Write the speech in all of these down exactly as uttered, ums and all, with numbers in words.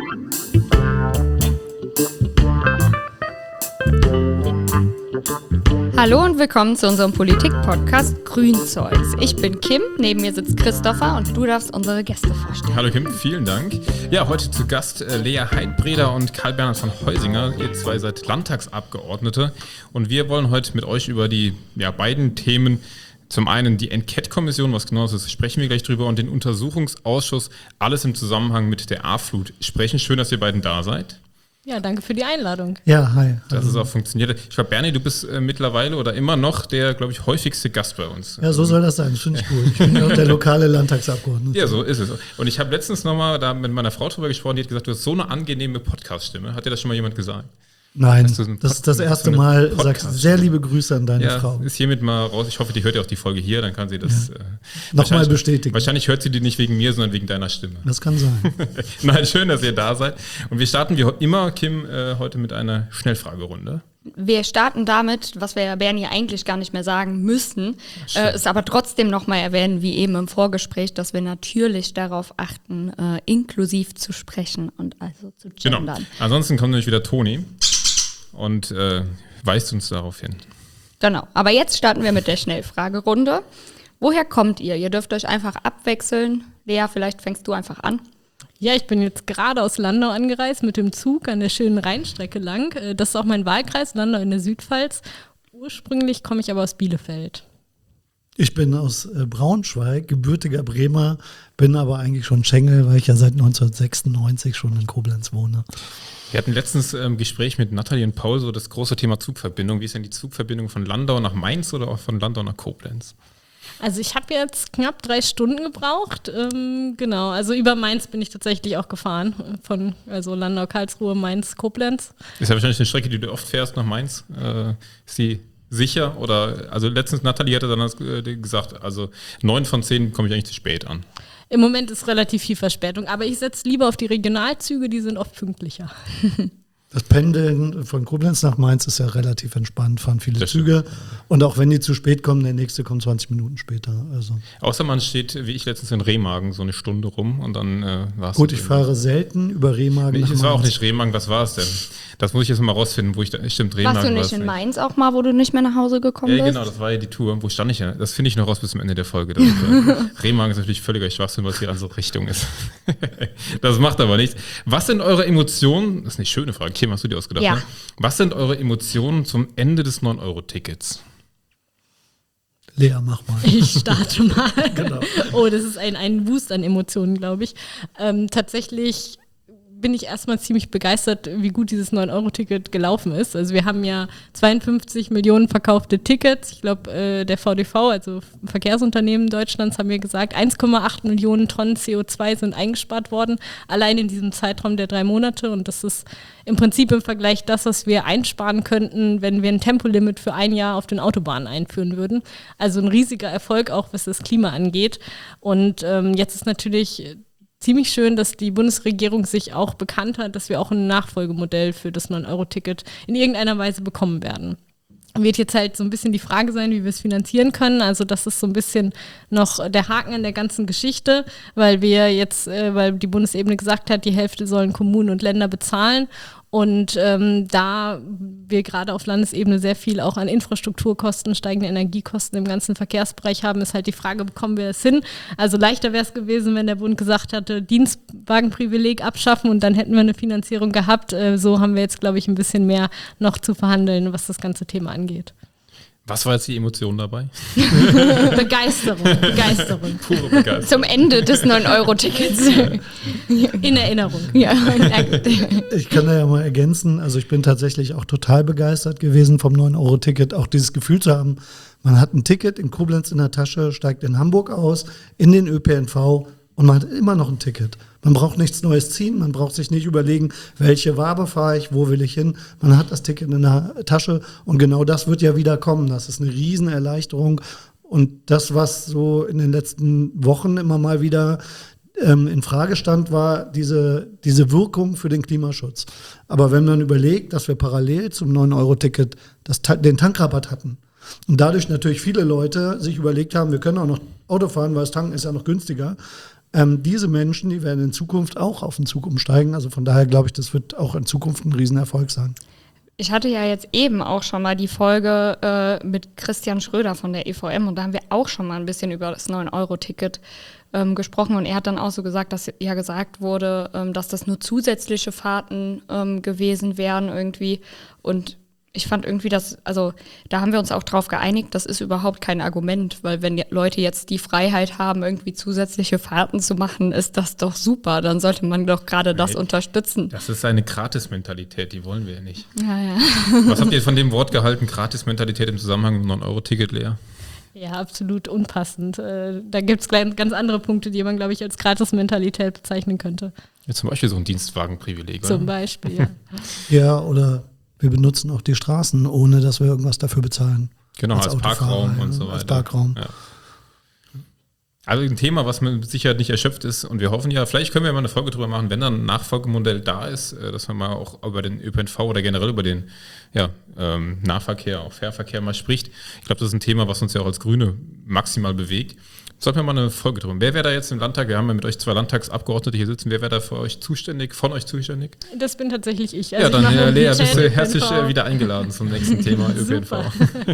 Hallo und willkommen zu unserem Politik-Podcast Grünzeugs. Ich bin Kim, neben mir sitzt Christopher und du darfst unsere Gäste vorstellen. Hallo Kim, vielen Dank. Ja, heute zu Gast äh, Lea Heidbreder und Karl-Bernhard von Heusinger. Ihr zwei seid Landtagsabgeordnete und wir wollen heute mit euch über die ja, beiden Themen, zum einen die Enquete-Kommission, was genau ist, sprechen wir gleich drüber, und den Untersuchungsausschuss, alles im Zusammenhang mit der A-Flut sprechen. Schön, dass ihr beiden da seid. Ja, danke für die Einladung. Ja, hi. Dass es auch funktioniert. Ich glaube, Bernie, du bist äh, mittlerweile oder immer noch der, glaube ich, häufigste Gast bei uns. Ja, so soll das sein. Das finde ich gut. Ich bin ja auch der lokale Landtagsabgeordnete. Ja, so ist es. Und ich habe letztens nochmal da mit meiner Frau drüber gesprochen, die hat gesagt, du hast so eine angenehme Podcast-Stimme. Hat dir das schon mal jemand gesagt? Nein, so das ist das erste so Mal. Sagst sehr liebe Grüße an deine ja, Frau. Ist hiermit mal raus. Ich hoffe, die hört ja auch die Folge hier, dann kann sie das ja. äh, nochmal bestätigen. Wahrscheinlich hört sie die nicht wegen mir, sondern wegen deiner Stimme. Das kann sein. Nein, schön, dass ihr da seid. Und wir starten wie immer, Kim, äh, heute mit einer Schnellfragerunde. Wir starten damit, was wir ja Bernie eigentlich gar nicht mehr sagen müssen, äh, es aber trotzdem nochmal erwähnen, wie eben im Vorgespräch, dass wir natürlich darauf achten, äh, inklusiv zu sprechen und also zu gendern. Genau. Ansonsten kommt nämlich wieder Toni und äh, weist uns darauf hin. Genau, aber jetzt starten wir mit der Schnellfragerunde. Woher kommt ihr? Ihr dürft euch einfach abwechseln. Lea, vielleicht fängst du einfach an. Ja, ich bin jetzt gerade aus Landau angereist mit dem Zug an der schönen Rheinstrecke lang. Das ist auch mein Wahlkreis, Landau in der Südpfalz. Ursprünglich komme ich aber aus Bielefeld. Ich bin aus äh, Braunschweig, gebürtiger Bremer, bin aber eigentlich schon Schengel, weil ich ja seit neunzehnhundertsechsundneunzig schon in Koblenz wohne. Wir hatten letztens ein ähm, Gespräch mit Nathalie und Paul, so das große Thema Zugverbindung. Wie ist denn die Zugverbindung von Landau nach Mainz oder auch von Landau nach Koblenz? Also ich habe jetzt knapp drei Stunden gebraucht, ähm, genau, also über Mainz bin ich tatsächlich auch gefahren, von also Landau, Karlsruhe, Mainz, Koblenz. Ist ja wahrscheinlich eine Strecke, die du oft fährst nach Mainz. Äh, ist die sicher? Oder, also letztens Nathalie hatte dann das, äh, gesagt, also neun von zehn komme ich eigentlich zu spät an. Im Moment ist relativ viel Verspätung, aber ich setze lieber auf die Regionalzüge, die sind oft pünktlicher. Das Pendeln von Koblenz nach Mainz ist ja relativ entspannt, fahren viele das Züge. Stimmt. Und auch wenn die zu spät kommen, der nächste kommt zwanzig Minuten später. Also. Außer man steht, wie ich letztens in Remagen, so eine Stunde rum und dann äh, war es. Gut, ich fahre selten über Remagen nee, nach Mainz. Es war auch nicht Remagen, was war es denn? Das muss ich jetzt mal rausfinden, wo ich da, stimmt, Remagen. Warst du nicht in Mainz auch mal, wo du nicht mehr nach Hause gekommen ja, bist? Ja, genau, das war ja die Tour. Wo stand ich ja? Das finde ich noch raus bis zum Ende der Folge. Das, äh, Remagen ist natürlich völliger Schwachsinn, was hier an so Richtung ist. Das macht aber nichts. Was sind eure Emotionen? Das ist eine schöne Frage. Kim, hast du dir ausgedacht? Ja. Ne? Was sind eure Emotionen zum Ende des neun Euro Tickets? Lea, mach mal. Ich starte mal. Genau. Oh, das ist ein, ein Boost an Emotionen, glaube ich. Ähm, tatsächlich bin ich erstmal ziemlich begeistert, wie gut dieses neun Euro Ticket gelaufen ist. Also wir haben ja zweiundfünfzig Millionen verkaufte Tickets. Ich glaube, äh, der V D V, also Verkehrsunternehmen Deutschlands, haben mir gesagt, eins Komma acht Millionen Tonnen C O zwei sind eingespart worden, allein in diesem Zeitraum der drei Monate. Und das ist im Prinzip im Vergleich das, was wir einsparen könnten, wenn wir ein Tempolimit für ein Jahr auf den Autobahnen einführen würden. Also ein riesiger Erfolg, auch was das Klima angeht. Und ähm, jetzt ist natürlich ziemlich schön, dass die Bundesregierung sich auch bekannt hat, dass wir auch ein Nachfolgemodell für das neun Euro Ticket in irgendeiner Weise bekommen werden. Wird jetzt halt so ein bisschen die Frage sein, wie wir es finanzieren können. Also das ist so ein bisschen noch der Haken an der ganzen Geschichte, weil wir jetzt, äh, weil die Bundesebene gesagt hat, die Hälfte sollen Kommunen und Länder bezahlen. Und ähm, da wir gerade auf Landesebene sehr viel auch an Infrastrukturkosten, steigende Energiekosten im ganzen Verkehrsbereich haben, ist halt die Frage, bekommen wir das hin? Also leichter wäre es gewesen, wenn der Bund gesagt hatte, Dienstwagenprivileg abschaffen und dann hätten wir eine Finanzierung gehabt. Äh, so haben wir jetzt, glaube ich, ein bisschen mehr noch zu verhandeln, was das ganze Thema angeht. Was war jetzt die Emotion dabei? Begeisterung, Begeisterung. Pure Begeisterung. Zum Ende des neun Euro Tickets. In Erinnerung. Ja, ich kann da ja mal ergänzen, also ich bin tatsächlich auch total begeistert gewesen vom neun Euro Ticket, auch dieses Gefühl zu haben, man hat ein Ticket in Koblenz in der Tasche, steigt in Hamburg aus, in den Ö P N V und man hat immer noch ein Ticket. Man braucht nichts Neues ziehen, man braucht sich nicht überlegen, welche Wabe fahre ich, wo will ich hin. Man hat das Ticket in der Tasche und genau das wird ja wieder kommen. Das ist eine Riesenerleichterung. Und das, was so in den letzten Wochen immer mal wieder ähm, in Frage stand, war diese, diese Wirkung für den Klimaschutz. Aber wenn man überlegt, dass wir parallel zum neun Euro Ticket das, den Tankrabatt hatten und dadurch natürlich viele Leute sich überlegt haben, wir können auch noch Auto fahren, weil das Tanken ist ja noch günstiger, Ähm, diese Menschen, die werden in Zukunft auch auf den Zug umsteigen. Also von daher glaube ich, das wird auch in Zukunft ein Riesenerfolg sein. Ich hatte ja jetzt eben auch schon mal die Folge äh, mit Christian Schröder von der E V M und da haben wir auch schon mal ein bisschen über das neun Euro Ticket ähm, gesprochen und er hat dann auch so gesagt, dass ja gesagt wurde, ähm, dass das nur zusätzliche Fahrten ähm, gewesen wären irgendwie und ich fand irgendwie das, also da haben wir uns auch drauf geeinigt, das ist überhaupt kein Argument, weil wenn die Leute jetzt die Freiheit haben, irgendwie zusätzliche Fahrten zu machen, ist das doch super, dann sollte man doch gerade das Nee, unterstützen. Das ist eine Gratis-Mentalität, die wollen wir ja nicht. Ja, ja. Was habt ihr von dem Wort gehalten, Gratis-Mentalität im Zusammenhang mit dem neun Euro Ticket, Lea? Ja, absolut unpassend. Äh, da gibt es ganz andere Punkte, die man, glaube ich, als Gratis-Mentalität bezeichnen könnte. Ja, zum Beispiel so ein Dienstwagenprivileg. Zum oder? Beispiel, ja. Ja, oder wir benutzen auch die Straßen, ohne dass wir irgendwas dafür bezahlen. Genau, als, als Parkraum ja, und so weiter. Als Parkraum. Ja. Also ein Thema, was mit Sicherheit nicht erschöpft ist und wir hoffen ja, vielleicht können wir mal eine Folge drüber machen, wenn dann ein Nachfolgemodell da ist, dass man mal auch über den Ö P N V oder generell über den ja, ähm, Nahverkehr, auch Fährverkehr mal spricht. Ich glaube, das ist ein Thema, was uns ja auch als Grüne maximal bewegt. Sollten wir mal eine Folge drüber. Wer wäre da jetzt im Landtag? Wir haben ja mit euch zwei Landtagsabgeordnete hier sitzen. Wer wäre da für euch zuständig, von euch zuständig? Das bin tatsächlich ich. Also ja, dann ich äh, Lea, Mobilität, bist du herzlich Ö P N V. wieder eingeladen zum nächsten Thema Ö P N V.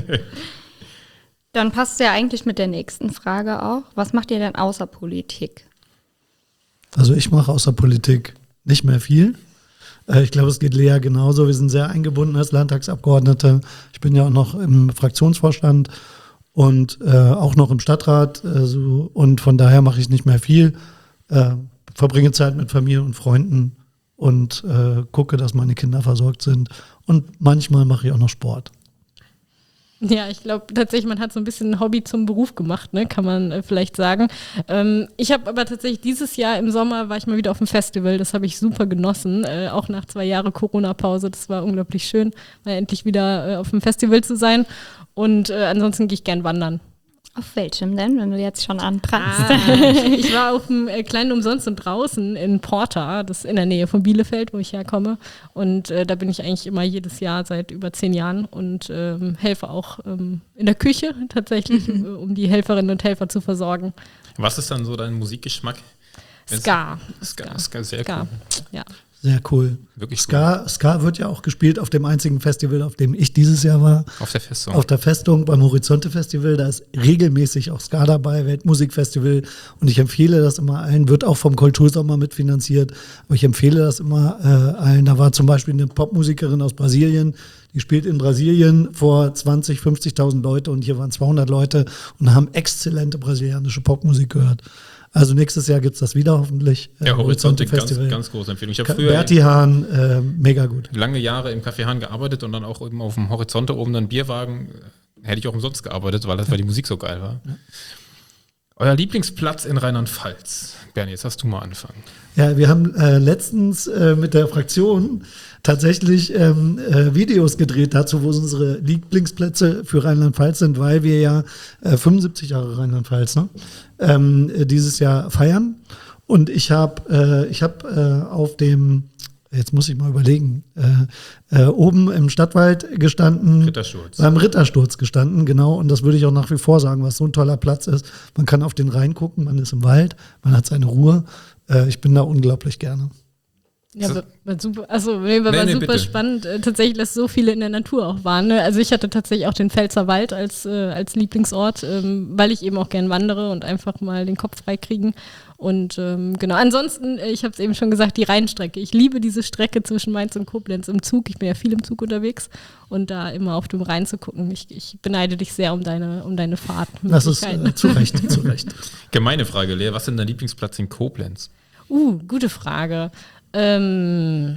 Dann passt es ja eigentlich mit der nächsten Frage auch. Was macht ihr denn außer Politik? Also ich mache außer Politik nicht mehr viel. Äh, ich glaube, es geht Lea genauso. Wir sind sehr eingebunden als Landtagsabgeordnete. Ich bin ja auch noch im Fraktionsvorstand und äh, auch noch im Stadtrat. Äh, so, und von daher mache ich nicht mehr viel. Äh, verbringe Zeit mit Familie und Freunden und äh, gucke, dass meine Kinder versorgt sind. Und manchmal mache ich auch noch Sport. Ja, ich glaube tatsächlich, man hat so ein bisschen ein Hobby zum Beruf gemacht, ne, kann man äh, vielleicht sagen. Ähm, ich habe aber tatsächlich dieses Jahr im Sommer war ich mal wieder auf dem Festival, das habe ich super genossen, äh, auch nach zwei Jahren Corona-Pause, das war unglaublich schön, mal endlich wieder äh, auf dem Festival zu sein und äh, ansonsten gehe ich gern wandern. Auf welchem denn, wenn du jetzt schon anprangst? Ah, ich war auf dem äh, kleinen Umsonst und draußen in Porta, das ist in der Nähe von Bielefeld, wo ich herkomme. Und äh, da bin ich eigentlich immer jedes Jahr seit über zehn Jahren und ähm, helfe auch ähm, in der Küche tatsächlich, mhm. um die Helferinnen und Helfer zu versorgen. Was ist dann so dein Musikgeschmack? Ska. Ska, Ska, sehr Ska. cool. Ja. Sehr cool. Wirklich Ska, Ska wird ja auch gespielt auf dem einzigen Festival, auf dem ich dieses Jahr war. Auf der Festung. Auf der Festung beim Horizonte Festival. Da ist regelmäßig auch Ska dabei, Weltmusikfestival. Und ich empfehle das immer allen, wird auch vom Kultursommer mitfinanziert. Aber ich empfehle das immer äh, allen. Da war zum Beispiel eine Popmusikerin aus Brasilien, die spielt in Brasilien vor zwanzig, fünfzigtausend Leute und hier waren zweihundert Leute und haben exzellente brasilianische Popmusik gehört. Also nächstes Jahr gibt es das wieder hoffentlich. Ja, Horizonte, ganz, ganz große Empfehlung. Ich habe früher Berti Hahn, äh, mega gut. lange Jahre im Café Hahn gearbeitet und dann auch eben auf dem Horizonte oben einen Bierwagen. Hätte ich auch umsonst gearbeitet, weil das weil die Musik so geil war. Ja. Euer Lieblingsplatz in Rheinland-Pfalz. Bernie, jetzt hast du mal angefangen. Ja, wir haben äh, letztens äh, mit der Fraktion tatsächlich ähm, äh, Videos gedreht dazu, wo unsere Lieblingsplätze für Rheinland-Pfalz sind, weil wir ja äh, fünfundsiebzig Jahre Rheinland-Pfalz ne, ähm, äh, dieses Jahr feiern. Und ich habe äh, ich hab, äh, auf dem, jetzt muss ich mal überlegen, äh, äh, oben im Stadtwald gestanden. Rittersturz. Beim Rittersturz gestanden, genau. Und das würde ich auch nach wie vor sagen, was so ein toller Platz ist. Man kann auf den Rhein gucken, man ist im Wald, man hat seine Ruhe. Äh, ich bin da unglaublich gerne. Ja, war, war super, also nee, war, nee, war nee, super bitte. spannend, äh, tatsächlich, dass so viele in der Natur auch waren. Ne? Also ich hatte tatsächlich auch den Pfälzer Wald als, äh, als Lieblingsort, ähm, weil ich eben auch gern wandere und einfach mal den Kopf freikriegen. Und ähm, genau, ansonsten, äh, ich habe es eben schon gesagt, die Rheinstrecke. Ich liebe diese Strecke zwischen Mainz und Koblenz im Zug. Ich bin ja viel im Zug unterwegs und da immer auf dem Rhein zu gucken. Ich, ich beneide dich sehr um deine, um deine Fahrt. Das ist äh, zu Recht, zu Recht. Gemeine Frage, Lea. Was ist denn dein Lieblingsplatz in Koblenz? Uh, gute Frage. Ähm,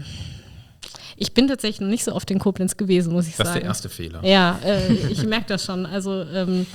ich bin tatsächlich noch nicht so oft in Koblenz gewesen, muss ich das sagen. Das ist der erste Fehler. Ja, äh, ich merke das schon. Also ähm,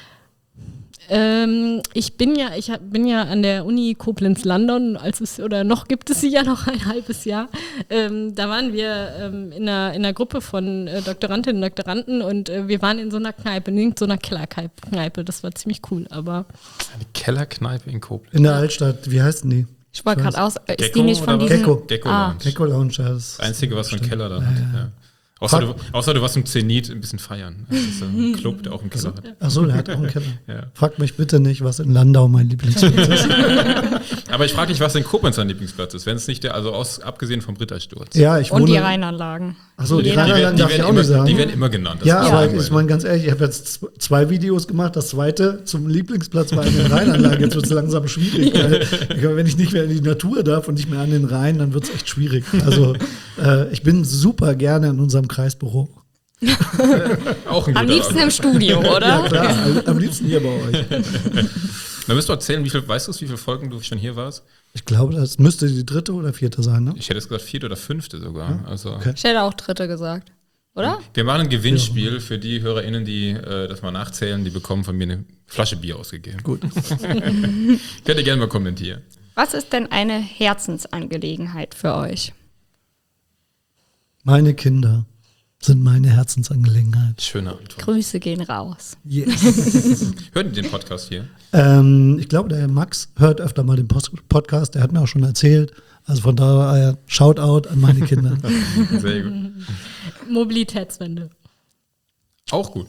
ähm, ich bin ja, ich hab, bin ja an der Uni Koblenz-London, als es oder noch gibt es sie ja noch ein halbes Jahr. Ähm, da waren wir ähm, in, einer, in einer Gruppe von äh, Doktorandinnen und Doktoranden und äh, wir waren in so einer Kneipe, in so einer Kellerkneipe. Das war ziemlich cool. Aber eine Kellerkneipe in Koblenz. In der Altstadt, wie heißt denn die? Ich wollte gerade aus, ist Gecko die nicht von oder was? diesen... Gecko. Gecko Ah. Lounge. Gecko Lounge, ja, Das Einzige, was so ein Keller da hat. Ja. Außer, du, außer du warst im Zenit ein bisschen feiern. Das ist ein Club, der auch einen Keller hat. Achso, der hat auch einen Keller. Ja. Fragt mich bitte nicht, was in Landau mein Lieblingsplatz ist. Aber ich frage dich, was dein Koblenz dein Lieblingsplatz ist, wenn es nicht der, also aus, abgesehen vom Rittersturz. Ja, ich Und wohne, die Rheinanlagen. Achso, die Jeder- Rheinanlagen die, darf ich werden auch immer, nicht sagen. die werden immer genannt. Das Ja, ist aber so. ich meine ganz ehrlich, ich habe jetzt z- zwei Videos gemacht. Das zweite zum Lieblingsplatz bei einer Rheinanlage. Jetzt wird es langsam schwierig. Weil, ich glaube, wenn ich nicht mehr in die Natur darf und nicht mehr an den Rhein, dann wird es echt schwierig. Also äh, ich bin super gerne in unserem Kreisbüro. Auch ein Am guter liebsten Ort. im Studio, oder? Ja klar, am- am liebsten hier bei euch. Dann müsst du erzählen, wie viel, weißt du, wie viele Folgen du schon hier warst? Ich glaube, das müsste die dritte oder vierte sein, ne? Ich hätte es gesagt vierte oder fünfte sogar. Also Okay. Ich hätte auch Dritte gesagt. Oder? wir machen ein Gewinnspiel für die HörerInnen, die äh, das mal nachzählen, die bekommen von mir eine Flasche Bier ausgegeben. Gut. Könnt ihr gerne mal kommentieren. Was ist denn eine Herzensangelegenheit für euch? Meine Kinder sind meine Herzensangelegenheit. Schöne Antwort. Grüße gehen raus. Yes. Hört ihr den Podcast hier? ähm, ich glaube, der Max hört öfter mal den Post- Podcast. Der hat mir auch schon erzählt. Also von daher Shoutout an meine Kinder. Sehr gut. Mobilitätswende. Auch gut.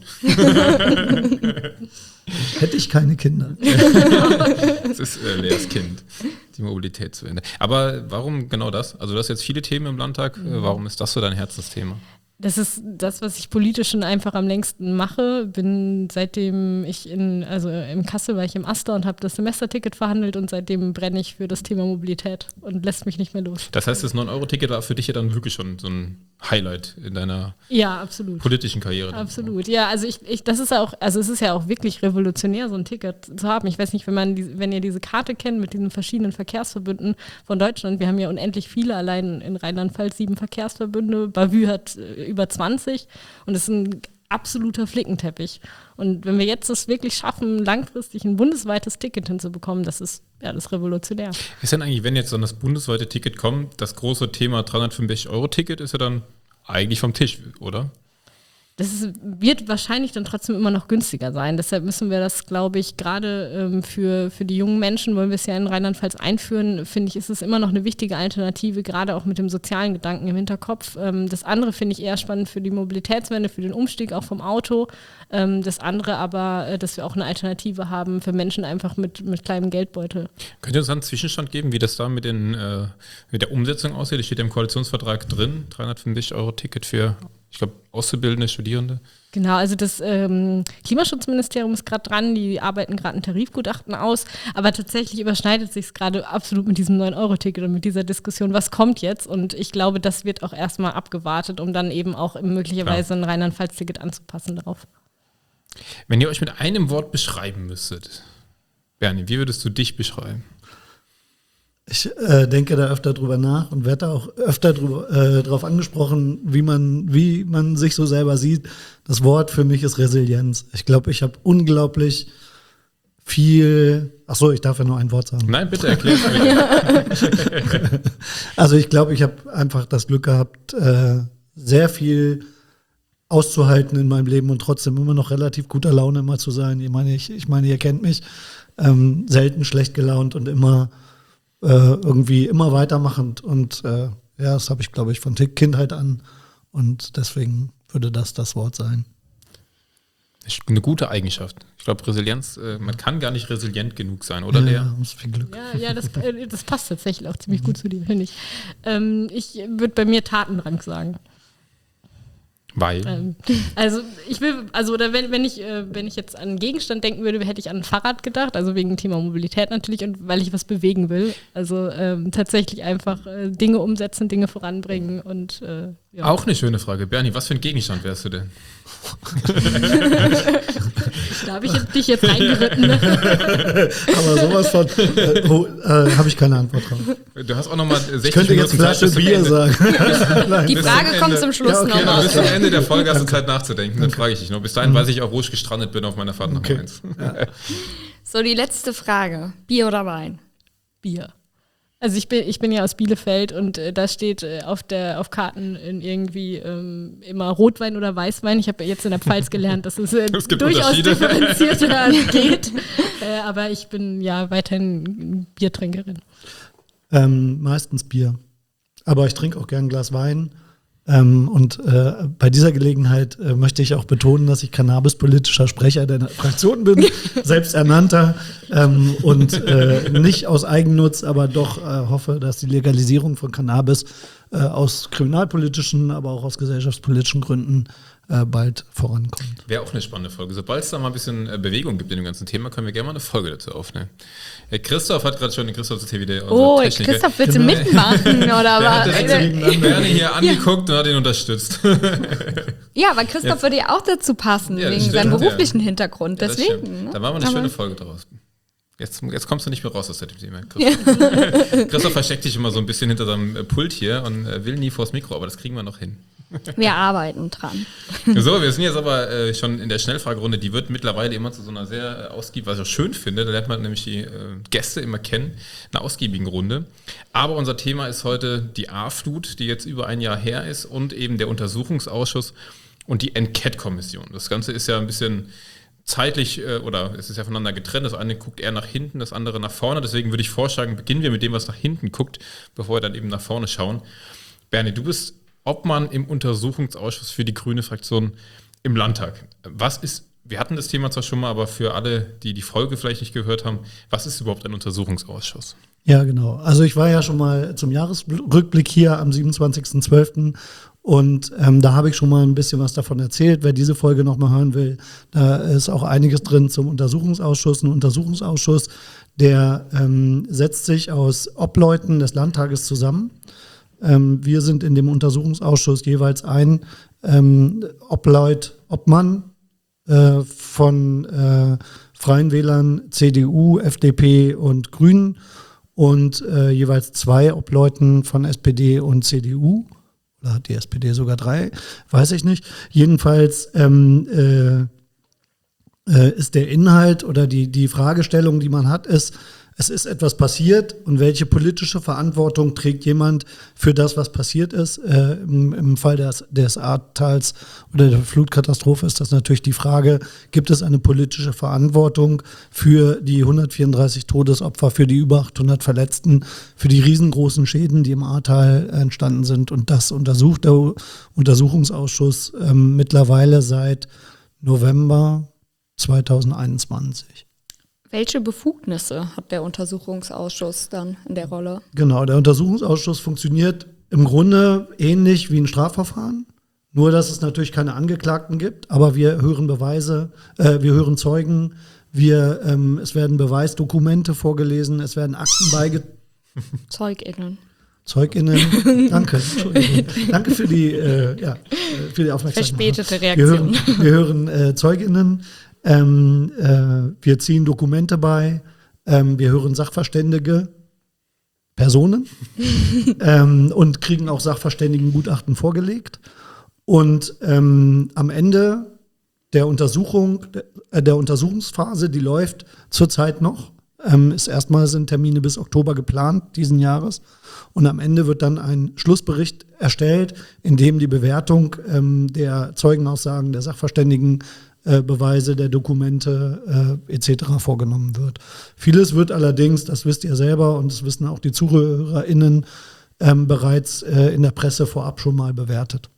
Hätte ich keine Kinder. Das ist äh, Leas Kind, die Mobilitätswende. Aber warum genau das? Also du hast jetzt viele Themen im Landtag. Äh, Warum ist das so dein Herzensthema? Das ist das, was ich politisch schon einfach am längsten mache. Bin seitdem ich in, also im Kassel war ich im Aster und habe das Semesterticket verhandelt und seitdem brenne ich für das Thema Mobilität und lässt mich nicht mehr los. Das heißt, das neun Euro Ticket war für dich ja dann wirklich schon so ein Highlight in deiner Ja, absolut. politischen Karriere. Absolut, ja, also ich, ich, das ist ja auch, also es ist ja auch wirklich revolutionär, so ein Ticket zu haben. Ich weiß nicht, wenn man, die, wenn ihr diese Karte kennt mit diesen verschiedenen Verkehrsverbünden von Deutschland, wir haben ja unendlich viele, allein in Rheinland-Pfalz sieben Verkehrsverbünde, Bavü hat äh, über zwanzig und es ist ein absoluter Flickenteppich. Und wenn wir jetzt es wirklich schaffen, langfristig ein bundesweites Ticket hinzubekommen, das ist, ja, das ist revolutionär. Ist denn eigentlich, wenn jetzt dann das bundesweite Ticket kommt, das große Thema dreihundertfünfzig Euro Ticket ist ja dann eigentlich vom Tisch, oder? Das ist, wird wahrscheinlich dann trotzdem immer noch günstiger sein. Deshalb müssen wir das, glaube ich, gerade ähm, für, für die jungen Menschen, wollen wir es ja in Rheinland-Pfalz einführen, finde ich, ist es immer noch eine wichtige Alternative, gerade auch mit dem sozialen Gedanken im Hinterkopf. Ähm, das andere finde ich eher spannend für die Mobilitätswende, für den Umstieg auch vom Auto. Ähm, das andere aber, äh, dass wir auch eine Alternative haben für Menschen einfach mit, mit kleinem Geldbeutel. Könnt ihr uns einen Zwischenstand geben, wie das da mit, den, äh, mit der Umsetzung aussieht? Das steht ja im Koalitionsvertrag drin, dreihundertfünfzig Euro Ticket für, ich glaube, Auszubildende, Studierende. Genau, also das ähm, Klimaschutzministerium ist gerade dran, die arbeiten gerade ein Tarifgutachten aus, aber tatsächlich überschneidet sich es gerade absolut mit diesem neun Euro Ticket und mit dieser Diskussion, was kommt jetzt? Und ich glaube, das wird auch erstmal abgewartet, um dann eben auch möglicherweise ein Rheinland-Pfalz-Ticket anzupassen darauf. Wenn ihr euch mit einem Wort beschreiben müsstet, Bernie, wie würdest du dich beschreiben? Ich äh, denke da öfter drüber nach und werde da auch öfter drüber, äh, drauf angesprochen, wie man, wie man sich so selber sieht. Das Wort für mich ist Resilienz. Ich glaube, ich habe unglaublich viel. Ach so, ich darf ja nur ein Wort sagen. Nein, bitte erklär es mir. Also ich glaube, ich habe einfach das Glück gehabt, äh, sehr viel auszuhalten in meinem Leben und trotzdem immer noch relativ guter Laune immer zu sein. Ich meine, ich, ich meine, ihr kennt mich, ähm, selten schlecht gelaunt und immer äh, irgendwie immer weitermachend. Und äh, ja, das habe ich, glaube ich, von Kindheit an. Und deswegen würde das das Wort sein. Das ist eine gute Eigenschaft. Ich glaube, Resilienz, äh, man kann gar nicht resilient genug sein, oder Lea? Ja, muss viel Glück. Ja, ja, das, äh, das passt tatsächlich auch ziemlich gut zu dir, finde ich. Ähm, ich würde bei mir Tatendrang sagen. Weil? Ähm, also ich will, also oder wenn, wenn ich, äh, wenn ich jetzt an einen Gegenstand denken würde, hätte ich an ein Fahrrad gedacht, also wegen dem Thema Mobilität natürlich und weil ich was bewegen will. Also ähm, tatsächlich einfach äh, Dinge umsetzen, Dinge voranbringen und äh, ja. Auch eine schöne Frage. Bernie, was für ein Gegenstand wärst du denn? Da habe ich jetzt, dich jetzt reingeritten. Aber sowas von, äh, oh, äh, habe ich keine Antwort drauf. Du hast auch nochmal sechzig Ich könnte jetzt Minuten Zeit Flasche bis zum Bier Ende. sagen. Nein. Die Bis Frage zum kommt Ende. zum Schluss Ja, okay, nochmal. Bis zum Ende der Folge hast du Zeit nachzudenken. Dann frage ich dich noch. Bis dahin weiß ich auch, wo ich gestrandet bin auf meiner Fahrt nach Okay. Mainz. So, die letzte Frage. Bier oder Wein? Bier. Also ich bin, ich bin ja aus Bielefeld und äh, da steht äh, auf, der, auf Karten in irgendwie ähm, immer Rotwein oder Weißwein. Ich habe ja jetzt in der Pfalz gelernt, dass es äh, Es gibt durchaus Unterschiede. differenzierter geht. Äh, aber ich bin ja weiterhin Biertrinkerin. Ähm, meistens Bier. Aber ich trinke auch gern ein Glas Wein. Ähm, und äh, bei dieser Gelegenheit äh, möchte ich auch betonen, dass ich cannabispolitischer Sprecher der Fraktion bin, selbsternannter ähm, und äh, nicht aus Eigennutz, aber doch äh, hoffe, dass die Legalisierung von Cannabis äh, aus kriminalpolitischen, aber auch aus gesellschaftspolitischen Gründen äh, bald vorankommt. Wäre auch eine spannende Folge. Sobald es da mal ein bisschen äh, Bewegung gibt in dem ganzen Thema, können wir gerne mal eine Folge dazu aufnehmen. Äh, Christoph hat gerade schon, den Christoph ist hier wieder unser Oh, Techniker. Christoph, willst du mitmachen, oder Der hat was? direkt Bernie hier angeguckt und hat ihn unterstützt. Ja, aber Christoph Ja. würde ja auch dazu passen, Ja, das wegen stimmt, seinem ja. beruflichen Hintergrund. Ja, das Deswegen. stimmt. Ne? Da machen wir eine Aber- schöne Folge draus. Jetzt, jetzt kommst du nicht mehr raus aus der Thema. Christoph. Christoph versteckt sich immer so ein bisschen hinter seinem äh, Pult hier und äh, will nie vors Mikro, aber das kriegen wir noch hin. Wir arbeiten dran. So, wir sind jetzt aber äh, schon in der Schnellfragerunde. Die wird mittlerweile immer zu so einer sehr äh, ausgiebigen, was ich auch schön finde. Da lernt man nämlich die äh, Gäste immer kennen. Eine ausgiebigen Runde. Aber unser Thema ist heute die A-Flut, die jetzt über ein Jahr her ist und eben der Untersuchungsausschuss und die Enquete-Kommission. Das Ganze ist ja ein bisschen zeitlich, äh, oder es ist ja voneinander getrennt. Das eine guckt eher nach hinten, das andere nach vorne. Deswegen würde ich vorschlagen, beginnen wir mit dem, was nach hinten guckt, bevor wir dann eben nach vorne schauen. Bernie, du bist Obmann im Untersuchungsausschuss für die grüne Fraktion im Landtag. Was ist, wir hatten das Thema zwar schon mal, aber für alle, die die Folge vielleicht nicht gehört haben, was ist überhaupt ein Untersuchungsausschuss? Ja, genau. Also ich war ja schon mal zum Jahresrückblick hier am siebenundzwanzigsten zwölften und ähm, da habe ich schon mal ein bisschen was davon erzählt. Wer diese Folge nochmal hören will, da ist auch einiges drin zum Untersuchungsausschuss. Ein Untersuchungsausschuss, der ähm, setzt sich aus Obleuten des Landtages zusammen. Ähm, wir sind in dem Untersuchungsausschuss jeweils ein ähm, Obleut, Obmann äh, von äh, Freien Wählern, C D U, F D P und Grünen und äh, jeweils zwei Obleuten von S P D und C D U. Oder hat die S P D sogar drei? Weiß ich nicht. Jedenfalls ähm, äh, äh, ist der Inhalt oder die, die Fragestellung, die man hat, ist, es ist etwas passiert und welche politische Verantwortung trägt jemand für das, was passiert ist? Äh, im, Im Fall des, des Ahrtals oder der Flutkatastrophe ist das natürlich die Frage, gibt es eine politische Verantwortung für die hundertvierunddreißig Todesopfer, für die über achthundert Verletzten, für die riesengroßen Schäden, die im Ahrtal entstanden sind? Und das untersucht der Untersuchungsausschuss ähm, mittlerweile seit November zweitausendeinundzwanzig. Welche Befugnisse hat der Untersuchungsausschuss dann in der Rolle? Genau, der Untersuchungsausschuss funktioniert im Grunde ähnlich wie ein Strafverfahren, nur dass es natürlich keine Angeklagten gibt, aber wir hören Beweise, äh, wir hören Zeugen, wir, ähm, es werden Beweisdokumente vorgelesen, es werden Akten beigetragen. ZeugInnen. ZeugInnen, danke. Entschuldigung. Danke für die, äh, ja, für die Aufmerksamkeit. Verspätete Wir Reaktion. hören, wir hören äh, ZeugInnen, ähm, äh, wir ziehen Dokumente bei, ähm, wir hören Sachverständige, Personen ähm, und kriegen auch Sachverständigengutachten vorgelegt. Und ähm, am Ende der Untersuchung, äh, der Untersuchungsphase, die läuft zurzeit noch, ähm, ist erstmal sind Termine bis Oktober geplant diesen Jahres. Und am Ende wird dann ein Schlussbericht erstellt, in dem die Bewertung ähm, der Zeugenaussagen, der Sachverständigen Äh, Beweise der Dokumente äh, et cetera vorgenommen wird. Vieles wird allerdings, das wisst ihr selber und das wissen auch die ZuhörerInnen, ähm, bereits äh, in der Presse vorab schon mal bewertet.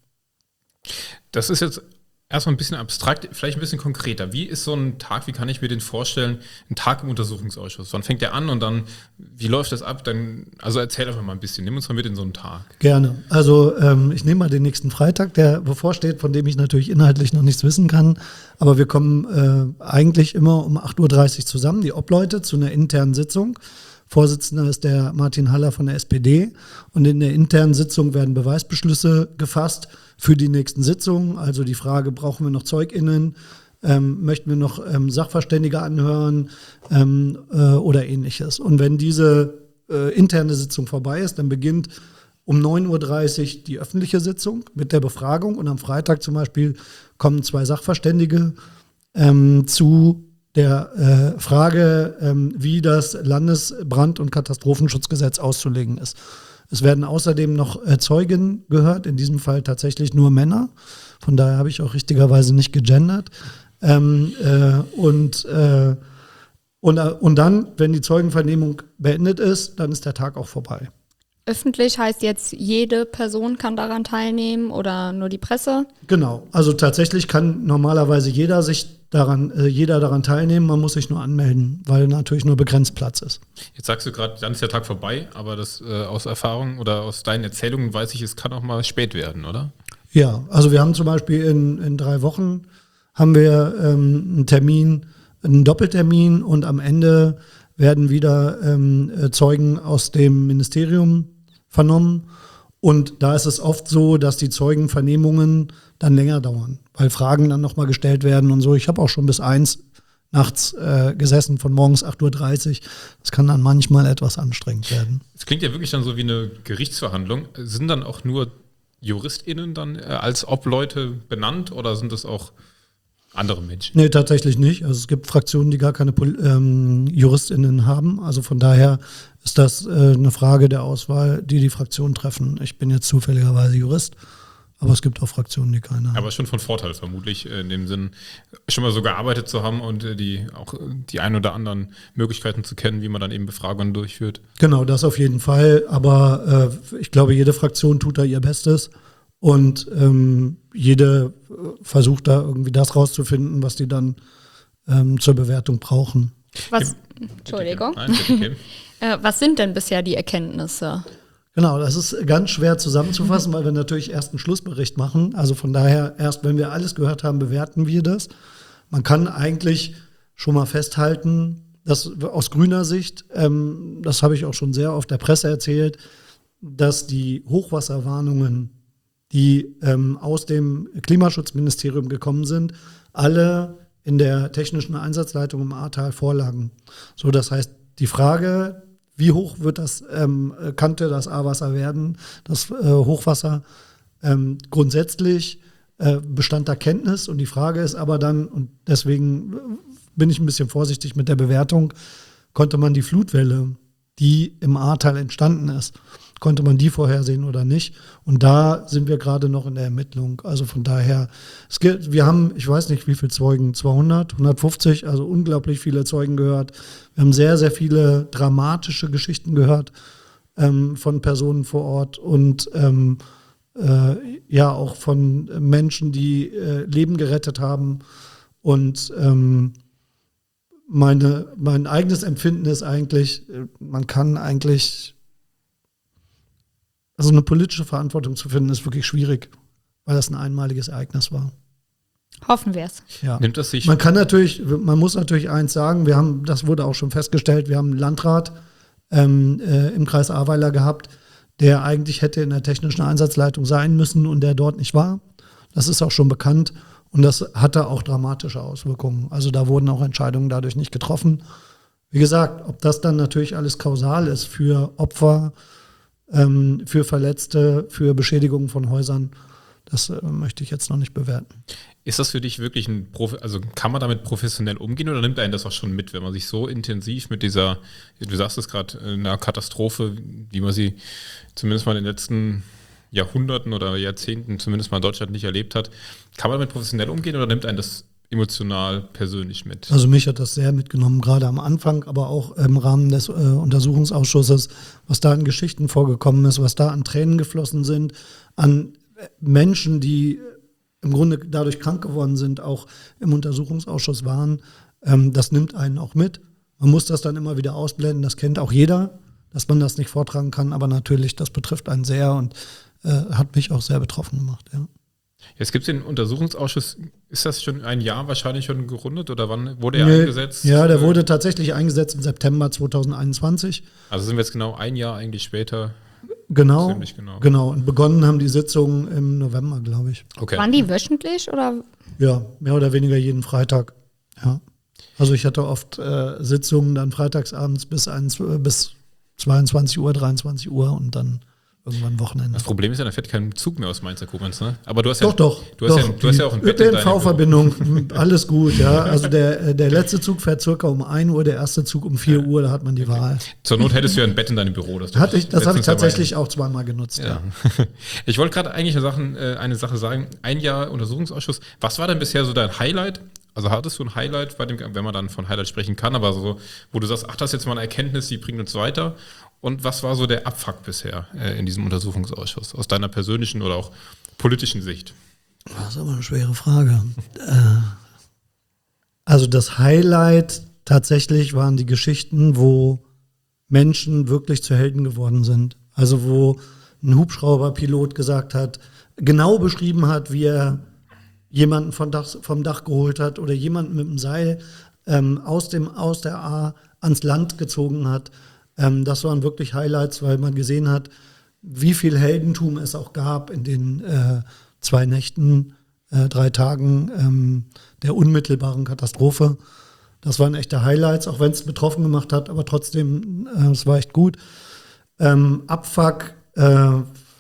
Das ist jetzt erstmal ein bisschen abstrakt, vielleicht ein bisschen konkreter. Wie ist so ein Tag, wie kann ich mir den vorstellen, ein Tag im Untersuchungsausschuss? Wann fängt der an und dann, wie läuft das ab? Dann, also erzähl einfach mal ein bisschen, nimm uns mal mit in so einen Tag. Gerne. Also ähm, ich nehme mal den nächsten Freitag, der bevorsteht, von dem ich natürlich inhaltlich noch nichts wissen kann. Aber wir kommen äh, eigentlich immer um acht Uhr dreißig zusammen, die Obleute, zu einer internen Sitzung. Vorsitzender ist der Martin Haller von der S P D. Und in der internen Sitzung werden Beweisbeschlüsse gefasst für die nächsten Sitzungen. Also die Frage, brauchen wir noch ZeugInnen? Ähm, möchten wir noch ähm, Sachverständige anhören ähm, äh, oder ähnliches? Und wenn diese äh, interne Sitzung vorbei ist, dann beginnt um neun Uhr dreißig die öffentliche Sitzung mit der Befragung. Und am Freitag zum Beispiel kommen zwei Sachverständige ähm, zu der äh, Frage, ähm, wie das Landesbrand- und Katastrophenschutzgesetz auszulegen ist. Es werden außerdem noch äh, Zeugen gehört, in diesem Fall tatsächlich nur Männer. Von daher habe ich auch richtigerweise nicht gegendert. Ähm, äh, und, äh, und, und dann, wenn die Zeugenvernehmung beendet ist, dann ist der Tag auch vorbei. Öffentlich heißt jetzt, jede Person kann daran teilnehmen oder nur die Presse? Genau, also tatsächlich kann normalerweise jeder sich daran, äh, jeder daran teilnehmen, man muss sich nur anmelden, weil natürlich nur begrenzt Platz ist. Jetzt sagst du gerade, dann ist der Tag vorbei, aber das äh, aus Erfahrung oder aus deinen Erzählungen weiß ich, es kann auch mal spät werden, oder? Ja, also wir haben zum Beispiel in, in drei Wochen haben wir ähm, einen Termin, einen Doppeltermin und am Ende werden wieder ähm, Zeugen aus dem Ministerium vernommen. Und da ist es oft so, dass die Zeugenvernehmungen dann länger dauern, weil Fragen dann nochmal gestellt werden und so. Ich habe auch schon bis eins nachts äh, gesessen, von morgens acht Uhr dreißig. Das kann dann manchmal etwas anstrengend werden. Es klingt ja wirklich dann so wie eine Gerichtsverhandlung. Sind dann auch nur JuristInnen dann äh, als Obleute benannt oder sind das auch andere Menschen? Nee, tatsächlich nicht. Also es gibt Fraktionen, die gar keine Pol- ähm, JuristInnen haben. Also von daher ist das äh, eine Frage der Auswahl, die die Fraktionen treffen. Ich bin jetzt zufälligerweise Jurist, aber es gibt auch Fraktionen, die keine haben. Aber schon von Vorteil vermutlich, äh, in dem Sinn, schon mal so gearbeitet zu haben und äh, die auch äh, die ein oder anderen Möglichkeiten zu kennen, wie man dann eben Befragungen durchführt. Genau, das auf jeden Fall. Aber äh, ich glaube, jede Fraktion tut da ihr Bestes. Und ähm, jede versucht da irgendwie das rauszufinden, was die dann ähm, zur Bewertung brauchen. Was, Entschuldigung. Nein, bitte, Kim. äh, was sind denn bisher die Erkenntnisse? Genau, das ist ganz schwer zusammenzufassen, weil wir natürlich erst einen Schlussbericht machen. Also von daher, erst wenn wir alles gehört haben, bewerten wir das. Man kann eigentlich schon mal festhalten, dass aus grüner Sicht, ähm, das habe ich auch schon sehr oft der Presse erzählt, dass die Hochwasserwarnungen, die ähm, aus dem Klimaschutzministerium gekommen sind, alle in der technischen Einsatzleitung im Ahrtal vorlagen. So, das heißt, die Frage, wie hoch wird das, ähm, könnte das A-Wasser werden, das äh, Hochwasser, ähm, grundsätzlich äh, bestand da Kenntnis. Und die Frage ist aber dann, und deswegen bin ich ein bisschen vorsichtig mit der Bewertung, konnte man die Flutwelle, die im Ahrtal entstanden ist, konnte man die vorhersehen oder nicht? Und da sind wir gerade noch in der Ermittlung. Also von daher, es gibt, wir haben, ich weiß nicht, wie viele Zeugen, zweihundert, hundertfünfzig, also unglaublich viele Zeugen gehört. Wir haben sehr, sehr viele dramatische Geschichten gehört ähm, von Personen vor Ort und ähm, äh, ja auch von Menschen, die äh, Leben gerettet haben. Und ähm, meine, mein eigenes Empfinden ist eigentlich, man kann eigentlich Also eine politische Verantwortung zu finden, ist wirklich schwierig, weil das ein einmaliges Ereignis war. Hoffen wir es. Ja. Nimmt das sich? Man kann natürlich, man muss natürlich eins sagen, wir haben, das wurde auch schon festgestellt, wir haben einen Landrat ähm, äh, im Kreis Ahrweiler gehabt, der eigentlich hätte in der technischen Einsatzleitung sein müssen und der dort nicht war. Das ist auch schon bekannt und das hatte auch dramatische Auswirkungen. Also da wurden auch Entscheidungen dadurch nicht getroffen. Wie gesagt, ob das dann natürlich alles kausal ist für Opfer, ähm, für Verletzte, für Beschädigungen von Häusern, das äh, möchte ich jetzt noch nicht bewerten. Ist das für dich wirklich ein Profi, also kann man damit professionell umgehen oder nimmt einen das auch schon mit, wenn man sich so intensiv mit dieser, du sagst es gerade, einer Katastrophe, wie man sie zumindest mal in den letzten Jahrhunderten oder Jahrzehnten zumindest mal in Deutschland nicht erlebt hat, kann man damit professionell umgehen oder nimmt einen das emotional persönlich mit? Also mich hat das sehr mitgenommen, gerade am Anfang, aber auch im Rahmen des äh, Untersuchungsausschusses, was da an Geschichten vorgekommen ist, was da an Tränen geflossen sind, an Menschen, die im Grunde dadurch krank geworden sind, auch im Untersuchungsausschuss waren. Ähm, das nimmt einen auch mit. Man muss das dann immer wieder ausblenden, das kennt auch jeder, dass man das nicht vortragen kann, aber natürlich, das betrifft einen sehr und äh, hat mich auch sehr betroffen gemacht, ja. Jetzt gibt es den Untersuchungsausschuss, ist das schon ein Jahr wahrscheinlich schon gerundet oder wann wurde er Nee, eingesetzt? Ja, der wurde tatsächlich eingesetzt im September zweitausendeinundzwanzig. Also sind wir jetzt genau ein Jahr eigentlich später. Genau, Ziemlich genau. genau. Und begonnen haben die Sitzungen im November, glaube ich. Okay. Waren die wöchentlich oder? Ja, mehr oder weniger jeden Freitag. Ja. Also ich hatte oft äh, Sitzungen dann freitagsabends bis, ein, bis zweiundzwanzig Uhr, dreiundzwanzig Uhr und dann irgendwann Wochenende. Das Problem ist ja, da fährt kein Zug mehr aus Mainz nach Koblenz, ne? Aber du hast ja, Doch, doch. Du hast, doch. ja, du hast ja auch ein Bett in deinem Büro. Ö P N V-Verbindung, alles gut, ja. Also der, der letzte Zug fährt circa um ein Uhr, der erste Zug um vier Uhr, da hat man die Wahl. Zur Not hättest du ja ein Bett in deinem Büro. Das, Hatte ich, das habe ich letztens dabei- tatsächlich auch zweimal genutzt, ja. Ja. Ich wollte gerade eigentlich eine Sache, äh, eine Sache sagen. Ein Jahr Untersuchungsausschuss. Was war denn bisher so dein Highlight? Also hattest du ein Highlight bei dem, wenn man dann von Highlight sprechen kann, aber so, wo du sagst, ach, das ist jetzt mal eine Erkenntnis, die bringt uns weiter? Und was war so der Abfuck bisher äh, in diesem Untersuchungsausschuss, aus deiner persönlichen oder auch politischen Sicht? Das ist aber eine schwere Frage. äh, also das Highlight tatsächlich waren die Geschichten, wo Menschen wirklich zu Helden geworden sind. Also wo ein Hubschrauberpilot gesagt hat, genau beschrieben hat, wie er jemanden vom Dach, vom Dach geholt hat oder jemanden mit dem Seil ähm, aus, dem, aus der A ans Land gezogen hat. Ähm, das waren wirklich Highlights, weil man gesehen hat, wie viel Heldentum es auch gab in den äh, zwei Nächten, äh, drei Tagen ähm, der unmittelbaren Katastrophe. Das waren echte Highlights, auch wenn es betroffen gemacht hat, aber trotzdem, äh, es war echt gut. Ähm, Abfuck, äh,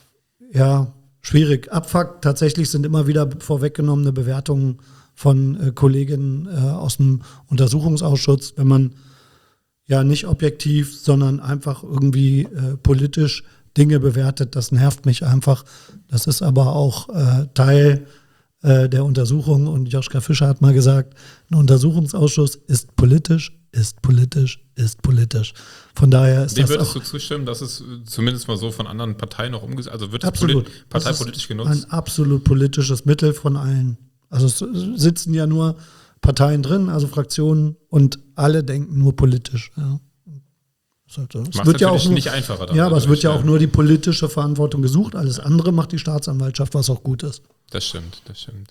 ja, schwierig. Abfuck, tatsächlich sind immer wieder vorweggenommene Bewertungen von äh, Kolleginnen äh, aus dem Untersuchungsausschuss, wenn man ja nicht objektiv, sondern einfach irgendwie äh, politisch Dinge bewertet. Das nervt mich einfach. Das ist aber auch äh, Teil äh, der Untersuchung. Und Joschka Fischer hat mal gesagt, ein Untersuchungsausschuss ist politisch, ist politisch, ist politisch. Von daher ist Dem das würdest auch du zustimmen, dass es zumindest mal so von anderen Parteien noch umgesetzt, also wird das absolut polit- parteipolitisch das ist genutzt? ein absolut politisches Mittel von allen. Also es sitzen ja nur Parteien drin, also Fraktionen, und alle denken nur politisch. Ja. Es Macht wird ja auch natürlich nur, nicht einfacher. dann ja, aber es wird dadurch, ja auch nur die politische Verantwortung gesucht. Alles andere macht die Staatsanwaltschaft, was auch gut ist. Das stimmt, das stimmt.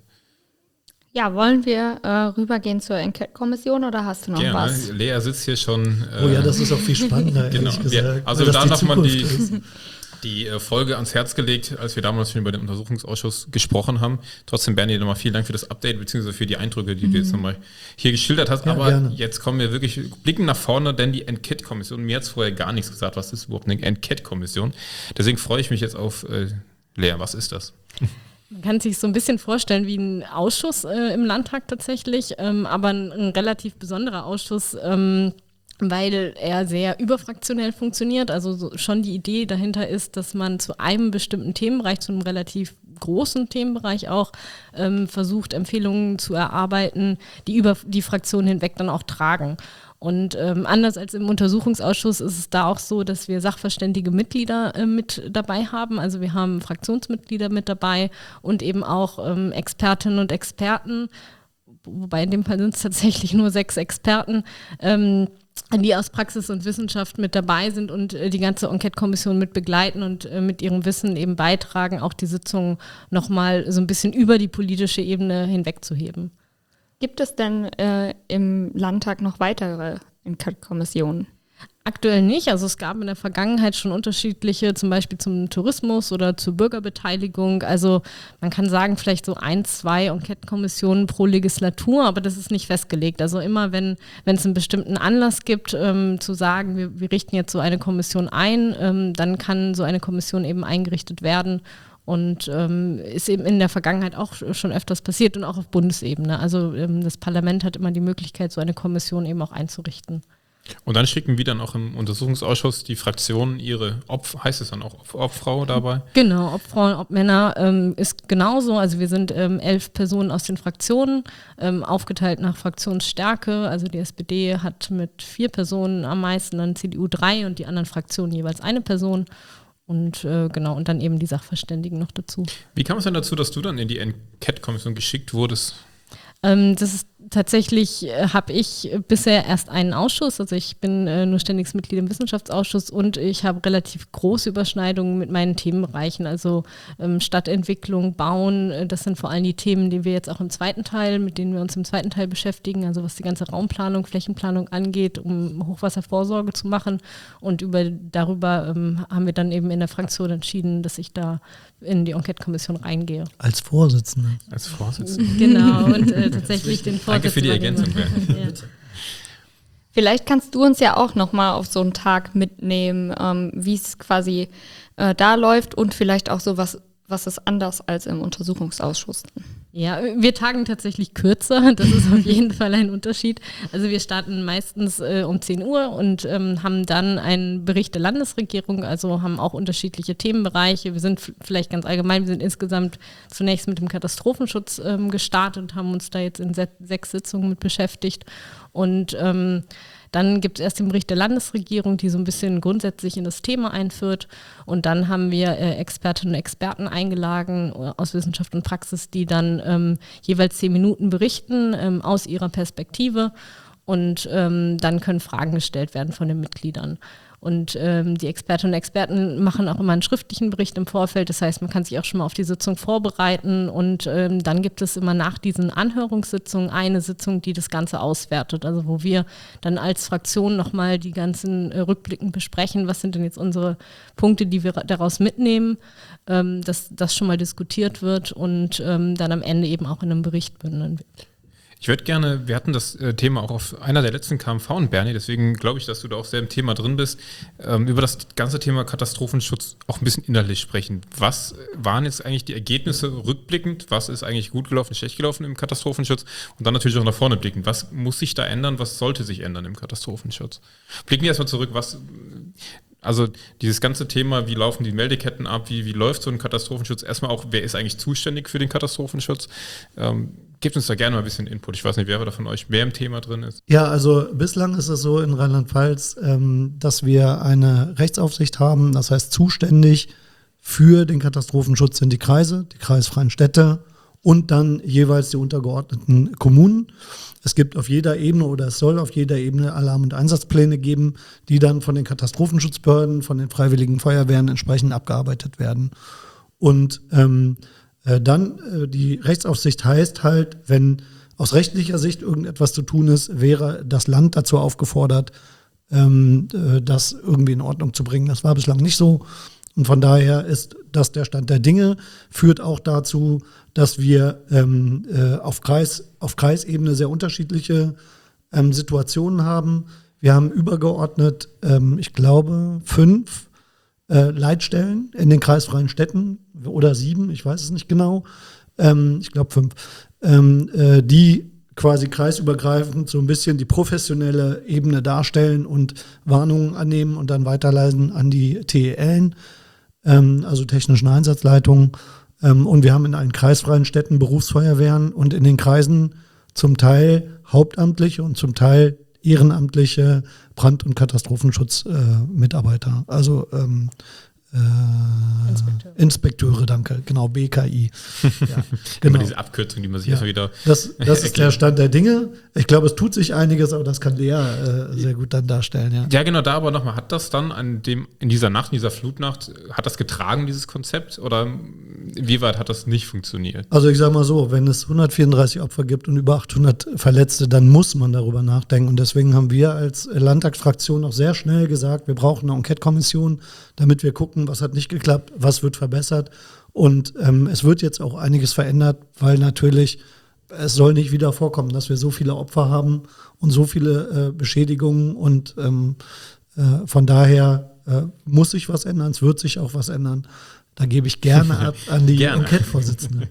Ja, wollen wir äh, rübergehen zur Enquete-Kommission oder hast du noch Gerne. was? Lea sitzt hier schon. Äh, Oh ja, das ist auch viel spannender, genau. ehrlich Ja, gesagt. also weil das da die nochmal die, Zukunft ist. die äh, Folge ans Herz gelegt, als wir damals schon über den Untersuchungsausschuss gesprochen haben. Trotzdem, Bernie, nochmal vielen Dank für das Update, beziehungsweise für die Eindrücke, die du jetzt nochmal hier geschildert hast. Ja, Aber gerne. jetzt kommen wir wirklich, blicken nach vorne, denn die Enquete-Kommission, mir hat es vorher gar nichts gesagt, was ist überhaupt eine Enquete-Kommission? Deswegen freue ich mich jetzt auf äh, Lea, was ist das? Man kann sich so ein bisschen vorstellen wie ein Ausschuss äh, im Landtag tatsächlich, ähm, aber ein, ein relativ besonderer Ausschuss, ähm, weil er sehr überfraktionell funktioniert. Also so schon die Idee dahinter ist, dass man zu einem bestimmten Themenbereich, zu einem relativ großen Themenbereich auch, ähm, versucht, Empfehlungen zu erarbeiten, die über die Fraktion hinweg dann auch tragen. Und ähm, anders als im Untersuchungsausschuss ist es da auch so, dass wir sachverständige Mitglieder äh, mit dabei haben. Also wir haben Fraktionsmitglieder mit dabei und eben auch ähm, Expertinnen und Experten, wobei in dem Fall sind es tatsächlich nur sechs Experten, ähm, die aus Praxis und Wissenschaft mit dabei sind und äh, die ganze Enquete-Kommission mit begleiten und äh, mit ihrem Wissen eben beitragen, auch die Sitzungen nochmal so ein bisschen über die politische Ebene hinwegzuheben. Gibt es denn äh, im Landtag noch weitere Enquete-Kommissionen? Aktuell nicht. Also es gab in der Vergangenheit schon unterschiedliche, zum Beispiel zum Tourismus oder zur Bürgerbeteiligung. Also man kann sagen, vielleicht so ein, zwei Enquete-Kommissionen pro Legislatur, aber das ist nicht festgelegt. Also immer, wenn wenn es einen bestimmten Anlass gibt, ähm, zu sagen, wir, wir richten jetzt so eine Kommission ein, ähm, dann kann so eine Kommission eben eingerichtet werden. Und ähm, ist eben in der Vergangenheit auch schon öfters passiert und auch auf Bundesebene. Also ähm, das Parlament hat immer die Möglichkeit, so eine Kommission eben auch einzurichten. Und dann schicken wir dann auch im Untersuchungsausschuss die Fraktionen ihre Obf, heißt es dann auch Ob, Obfrau dabei? Genau, ob Frauen, ob Männer, ähm, ist genauso. Also wir sind ähm, elf Personen aus den Fraktionen, ähm, aufgeteilt nach Fraktionsstärke. Also die S P D hat mit vier Personen am meisten, dann C D U drei und die anderen Fraktionen jeweils eine Person. Und äh, genau, und dann eben die Sachverständigen noch dazu. Wie kam es denn dazu, dass du dann in die Enquete-Kommission geschickt wurdest? Ähm, das ist tatsächlich, äh, habe ich bisher erst einen Ausschuss, also ich bin äh, nur ständiges Mitglied im Wissenschaftsausschuss und ich habe relativ große Überschneidungen mit meinen Themenbereichen, also ähm, Stadtentwicklung, Bauen, äh, das sind vor allem die Themen, die wir jetzt auch im zweiten Teil, mit denen wir uns im zweiten Teil beschäftigen, also was die ganze Raumplanung, Flächenplanung angeht, um Hochwasservorsorge zu machen, und über darüber ähm, haben wir dann eben in der Fraktion entschieden, dass ich da in die Enquete-Kommission reingehe. Als Vorsitzende. Als Vorsitzende. Genau, und äh, tatsächlich den Vorsitzenden. Danke für die Ergänzung. Ja. Vielleicht kannst du uns ja auch nochmal auf so einen Tag mitnehmen, ähm, wie es quasi äh, da läuft und vielleicht auch so, was, was ist anders als im Untersuchungsausschuss. Ja, wir tagen tatsächlich kürzer, das ist auf jeden Fall ein Unterschied. Also wir starten meistens äh, um zehn Uhr und ähm, haben dann einen Bericht der Landesregierung, also haben auch unterschiedliche Themenbereiche. Wir sind f- vielleicht ganz allgemein, wir sind insgesamt zunächst mit dem Katastrophenschutz ähm, gestartet und haben uns da jetzt in se- sechs Sitzungen mit beschäftigt. Und ähm, Dann gibt es erst den Bericht der Landesregierung, die so ein bisschen grundsätzlich in das Thema einführt. Und dann haben wir äh, Expertinnen und Experten eingeladen aus Wissenschaft und Praxis, die dann ähm, jeweils zehn Minuten berichten ähm, aus ihrer Perspektive. Und ähm, dann können Fragen gestellt werden von den Mitgliedern. Und ähm, die Expertinnen und Experten machen auch immer einen schriftlichen Bericht im Vorfeld. Das heißt, man kann sich auch schon mal auf die Sitzung vorbereiten. Und ähm, dann gibt es immer nach diesen Anhörungssitzungen eine Sitzung, die das Ganze auswertet. Also wo wir dann als Fraktion nochmal die ganzen äh, Rückblicken besprechen. Was sind denn jetzt unsere Punkte, die wir daraus mitnehmen, ähm, dass das schon mal diskutiert wird und ähm, dann am Ende eben auch in einem Bericht bündeln wird. Ich würde gerne, wir hatten das äh, Thema auch auf einer der letzten K M V und Bernie, deswegen glaube ich, dass du da auch sehr im Thema drin bist, ähm, über das ganze Thema Katastrophenschutz auch ein bisschen inhaltlich sprechen. Was waren jetzt eigentlich die Ergebnisse rückblickend? Was ist eigentlich gut gelaufen, schlecht gelaufen im Katastrophenschutz? Und dann natürlich auch nach vorne blickend. Was muss sich da ändern? Was sollte sich ändern im Katastrophenschutz? Blicken wir erstmal zurück, was... Also dieses ganze Thema, wie laufen die Meldeketten ab, wie, wie läuft so ein Katastrophenschutz? Erstmal auch, wer ist eigentlich zuständig für den Katastrophenschutz? Ähm, gebt uns da gerne mal ein bisschen Input. Ich weiß nicht, wer da von euch mehr im Thema drin ist. Ja, also bislang ist es so in Rheinland-Pfalz, ähm, dass wir eine Rechtsaufsicht haben. Das heißt, zuständig für den Katastrophenschutz sind die Kreise, die kreisfreien Städte und dann jeweils die untergeordneten Kommunen. Es gibt auf jeder Ebene oder es soll auf jeder Ebene Alarm- und Einsatzpläne geben, die dann von den Katastrophenschutzbehörden, von den Freiwilligen Feuerwehren entsprechend abgearbeitet werden. Und ähm, äh, dann äh, die Rechtsaufsicht heißt halt, wenn aus rechtlicher Sicht irgendetwas zu tun ist, wäre das Land dazu aufgefordert, ähm, äh, das irgendwie in Ordnung zu bringen. Das war bislang nicht so. Und von daher ist das der Stand der Dinge, führt auch dazu, dass wir ähm, äh, auf, Kreis, auf Kreisebene sehr unterschiedliche ähm, Situationen haben. Wir haben übergeordnet, ähm, ich glaube, fünf äh, Leitstellen in den kreisfreien Städten oder sieben, ich weiß es nicht genau, ähm, ich glaube fünf, ähm, äh, die quasi kreisübergreifend so ein bisschen die professionelle Ebene darstellen und Warnungen annehmen und dann weiterleiten an die T E L, ähm, also technischen Einsatzleitungen. Ähm, und wir haben in allen kreisfreien Städten Berufsfeuerwehren und in den Kreisen zum Teil hauptamtliche und zum Teil ehrenamtliche Brand- und Katastrophenschutzmitarbeiter. Äh, also ähm, äh, Inspekteure. Inspekteure, danke, genau, B K I. Ja, genau. Immer diese Abkürzung, die man sich ja. erstmal wieder Das, das ist der Stand der Dinge. Ich glaube, es tut sich einiges, aber das kann Lea äh, sehr gut dann darstellen. Ja, ja genau, da aber nochmal, hat das dann an dem, in dieser Nacht, in dieser Flutnacht, hat das getragen, dieses Konzept, oder inwieweit hat das nicht funktioniert? Also ich sage mal so, wenn es hundertvierunddreißig Opfer gibt und über achthundert Verletzte, dann muss man darüber nachdenken. Und deswegen haben wir als Landtagsfraktion auch sehr schnell gesagt, wir brauchen eine Enquete-Kommission, damit wir gucken, was hat nicht geklappt, was wird verbessert. Und ähm, es wird jetzt auch einiges verändert, weil natürlich es soll nicht wieder vorkommen, dass wir so viele Opfer haben und so viele äh, Beschädigungen. Und ähm, äh, von daher äh, muss sich was ändern, es wird sich auch was ändern. Da gebe ich gerne ab an die Enquete-Vorsitzende.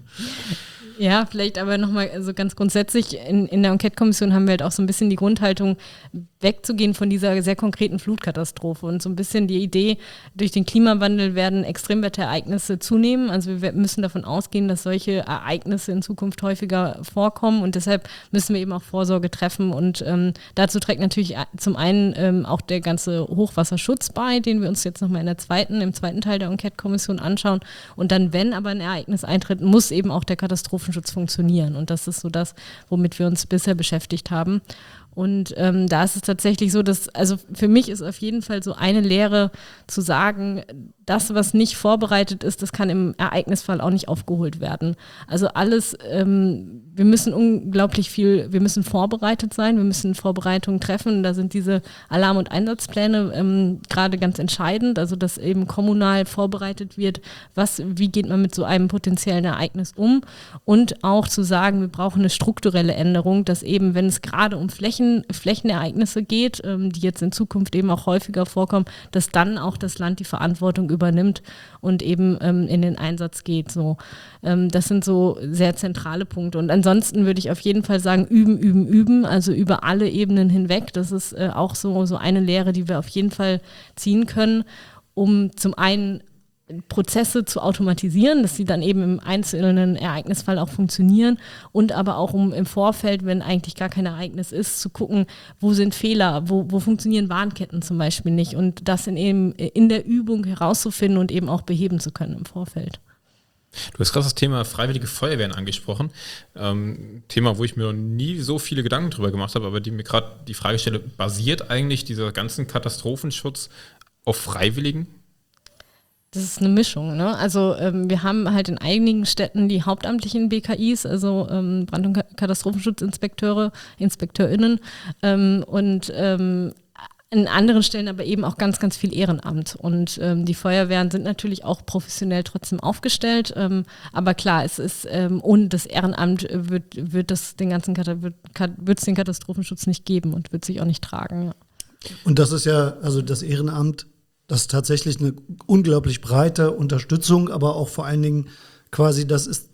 Ja, vielleicht aber nochmal so ganz grundsätzlich, in, in der Enquete-Kommission haben wir halt auch so ein bisschen die Grundhaltung, wegzugehen von dieser sehr konkreten Flutkatastrophe und so ein bisschen die Idee, durch den Klimawandel werden Extremwetterereignisse zunehmen. Also wir müssen davon ausgehen, dass solche Ereignisse in Zukunft häufiger vorkommen und deshalb müssen wir eben auch Vorsorge treffen und ähm, dazu trägt natürlich zum einen ähm, auch der ganze Hochwasserschutz bei, den wir uns jetzt nochmal in der zweiten, im zweiten Teil der Enquete-Kommission anschauen und dann, wenn aber ein Ereignis eintritt, muss eben auch der Katastrophenschutz funktionieren und das ist so das, womit wir uns bisher beschäftigt haben. Und ähm, da ist es tatsächlich so, dass, also für mich ist auf jeden Fall so eine Lehre zu sagen, das, was nicht vorbereitet ist, das kann im Ereignisfall auch nicht aufgeholt werden. Also alles, ähm, wir müssen unglaublich viel, wir müssen vorbereitet sein, wir müssen Vorbereitungen treffen. Da sind diese Alarm- und Einsatzpläne ähm, gerade ganz entscheidend, also dass eben kommunal vorbereitet wird, was, wie geht man mit so einem potenziellen Ereignis um und auch zu sagen, wir brauchen eine strukturelle Änderung, dass eben, wenn es gerade um Flächen, Flächenereignisse geht, ähm, die jetzt in Zukunft eben auch häufiger vorkommen, dass dann auch das Land die Verantwortung übernimmt und eben ähm, in den Einsatz geht. So, ähm, das sind so sehr zentrale Punkte. Und ansonsten würde ich auf jeden Fall sagen, üben, üben, üben, also über alle Ebenen hinweg. Das ist äh, auch so, so eine Lehre, die wir auf jeden Fall ziehen können, um zum einen Prozesse zu automatisieren, dass sie dann eben im einzelnen Ereignisfall auch funktionieren und aber auch um im Vorfeld, wenn eigentlich gar kein Ereignis ist, zu gucken, wo sind Fehler, wo, wo funktionieren Warnketten zum Beispiel nicht und das in, eben in der Übung herauszufinden und eben auch beheben zu können im Vorfeld. Du hast gerade das Thema Freiwillige Feuerwehren angesprochen. Ähm, Thema, wo ich mir noch nie so viele Gedanken drüber gemacht habe, aber die mir gerade die Frage stelle, basiert eigentlich dieser ganzen Katastrophenschutz auf Freiwilligen? Das ist eine Mischung, ne? Also ähm, wir haben halt in einigen Städten die hauptamtlichen B K Is, also ähm, Brand- und Katastrophenschutzinspekteure, InspekteurInnen ähm, und ähm, an anderen Stellen aber eben auch ganz, ganz viel Ehrenamt. Und ähm, die Feuerwehren sind natürlich auch professionell trotzdem aufgestellt. Ähm, aber klar, es ist ähm, ohne das Ehrenamt wird, wird das den ganzen Kata- wird, wird es den Katastrophenschutz nicht geben und wird sich auch nicht tragen. Ja. Und das ist ja, also das Ehrenamt, das ist tatsächlich eine unglaublich breite Unterstützung, aber auch vor allen Dingen quasi, das ist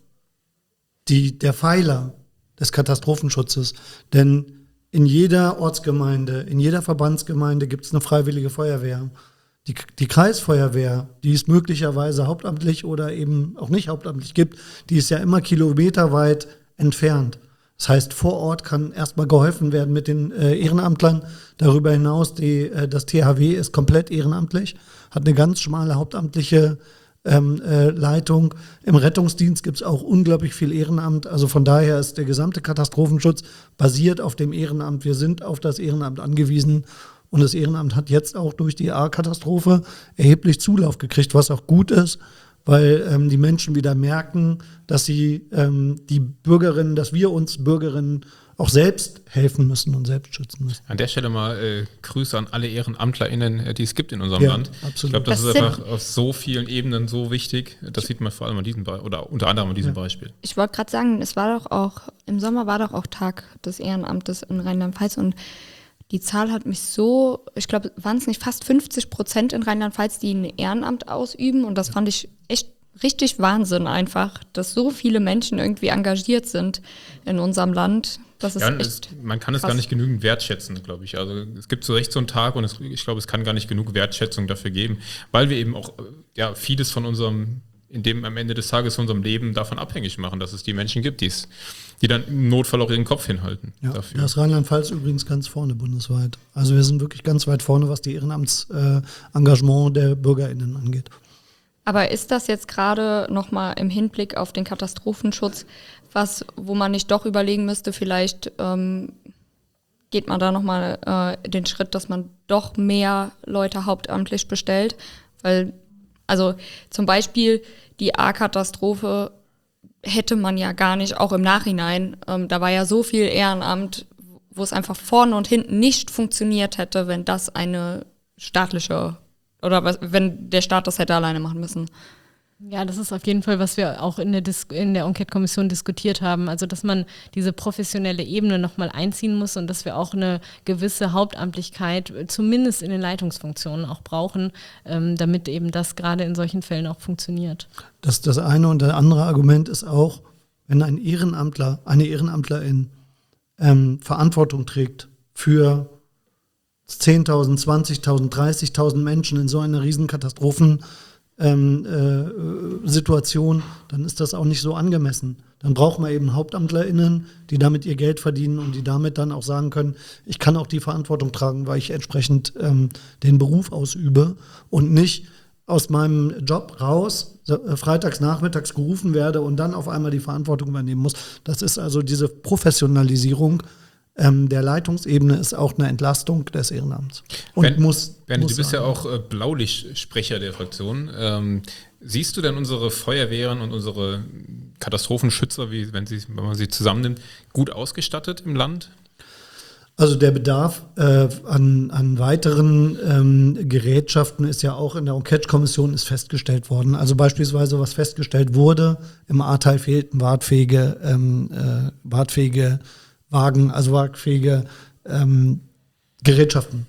die, der Pfeiler des Katastrophenschutzes. Denn in jeder Ortsgemeinde, in jeder Verbandsgemeinde gibt es eine freiwillige Feuerwehr. Die, die Kreisfeuerwehr, die es möglicherweise hauptamtlich oder eben auch nicht hauptamtlich gibt, die ist ja immer kilometerweit entfernt. Das heißt, vor Ort kann erstmal geholfen werden mit den äh, Ehrenamtlern. Darüber hinaus, die, äh, das T H W ist komplett ehrenamtlich, hat eine ganz schmale hauptamtliche ähm, äh, Leitung. Im Rettungsdienst gibt es auch unglaublich viel Ehrenamt. Also von daher ist der gesamte Katastrophenschutz basiert auf dem Ehrenamt. Wir sind auf das Ehrenamt angewiesen. Und das Ehrenamt hat jetzt auch durch die A-Katastrophe erheblich Zulauf gekriegt, was auch gut ist, weil ähm, die Menschen wieder merken, dass sie ähm, die Bürgerinnen, dass wir uns Bürgerinnen auch selbst helfen müssen und selbst schützen müssen. An der Stelle mal äh, Grüße an alle EhrenamtlerInnen, die es gibt in unserem Ja, Land. absolut. Ich glaube, das, Das ist einfach auf so vielen Ebenen so wichtig. Das sieht man vor allem an diesem Be- oder unter anderem an diesem Ja. Beispiel. Ich wollte gerade sagen, es war doch auch, im Sommer war doch auch Tag des Ehrenamtes in Rheinland-Pfalz und die Zahl hat mich so, ich glaube, waren es nicht fast fünfzig Prozent in Rheinland-Pfalz, die ein Ehrenamt ausüben und das fand ich echt richtig Wahnsinn einfach, dass so viele Menschen irgendwie engagiert sind in unserem Land. Das ist Ja, und es, echt man kann es krass. gar nicht genügend wertschätzen, glaube ich. Also es gibt zu Recht so einen Tag und es, ich glaube, es kann gar nicht genug Wertschätzung dafür geben, weil wir eben auch äh, ja, vieles von unserem, in dem am Ende des Tages von unserem Leben davon abhängig machen, dass es die Menschen gibt, die's, die dann im Notfall auch ihren Kopf hinhalten. Ja, dafür. da ist Rheinland-Pfalz übrigens ganz vorne bundesweit. Also wir sind wirklich ganz weit vorne, was die Ehrenamtsengagement der BürgerInnen angeht. Aber ist das jetzt gerade nochmal im Hinblick auf den Katastrophenschutz was, wo man nicht doch überlegen müsste, vielleicht ähm, geht man da nochmal äh, den Schritt, dass man doch mehr Leute hauptamtlich bestellt? Weil, also zum Beispiel die A-Katastrophe hätte man ja gar nicht, auch im Nachhinein, ähm, da war ja so viel Ehrenamt, wo es einfach vorne und hinten nicht funktioniert hätte, wenn das eine staatliche oder was, wenn der Staat das hätte alleine machen müssen. Ja, das ist auf jeden Fall, was wir auch in der, Dis- in der Enquete-Kommission diskutiert haben. Also, dass man diese professionelle Ebene nochmal einziehen muss und dass wir auch eine gewisse Hauptamtlichkeit, zumindest in den Leitungsfunktionen auch brauchen, ähm, damit eben das gerade in solchen Fällen auch funktioniert. Das das eine und das andere Argument ist auch, wenn ein Ehrenamtler, eine Ehrenamtlerin ähm, Verantwortung trägt für zehntausend, zwanzigtausend, dreißigtausend Menschen in so einer riesen Katastrophensituation, ähm, äh, Situation, dann ist das auch nicht so angemessen. Dann braucht man eben HauptamtlerInnen, die damit ihr Geld verdienen und die damit dann auch sagen können, ich kann auch die Verantwortung tragen, weil ich entsprechend ähm, den Beruf ausübe und nicht aus meinem Job raus, äh, freitags nachmittags gerufen werde und dann auf einmal die Verantwortung übernehmen muss. Das ist also diese Professionalisierung ähm, der Leitungsebene ist auch eine Entlastung des Ehrenamts. Und Bernd, muss, Bernd, muss du bist sein. ja auch äh, Blaulichtsprecher der Fraktion. Ähm, siehst du denn unsere Feuerwehren und unsere Katastrophenschützer, wie, wenn, sie, wenn man sie zusammennimmt, gut ausgestattet im Land? Also der Bedarf äh, an, an weiteren ähm, Gerätschaften ist ja auch in der Enquete-Kommission ist festgestellt worden. Also beispielsweise, was festgestellt wurde, im Ahrtal fehlten wartfähige, ähm, äh, wartfähige Wagen, also wartfähige ähm, Gerätschaften.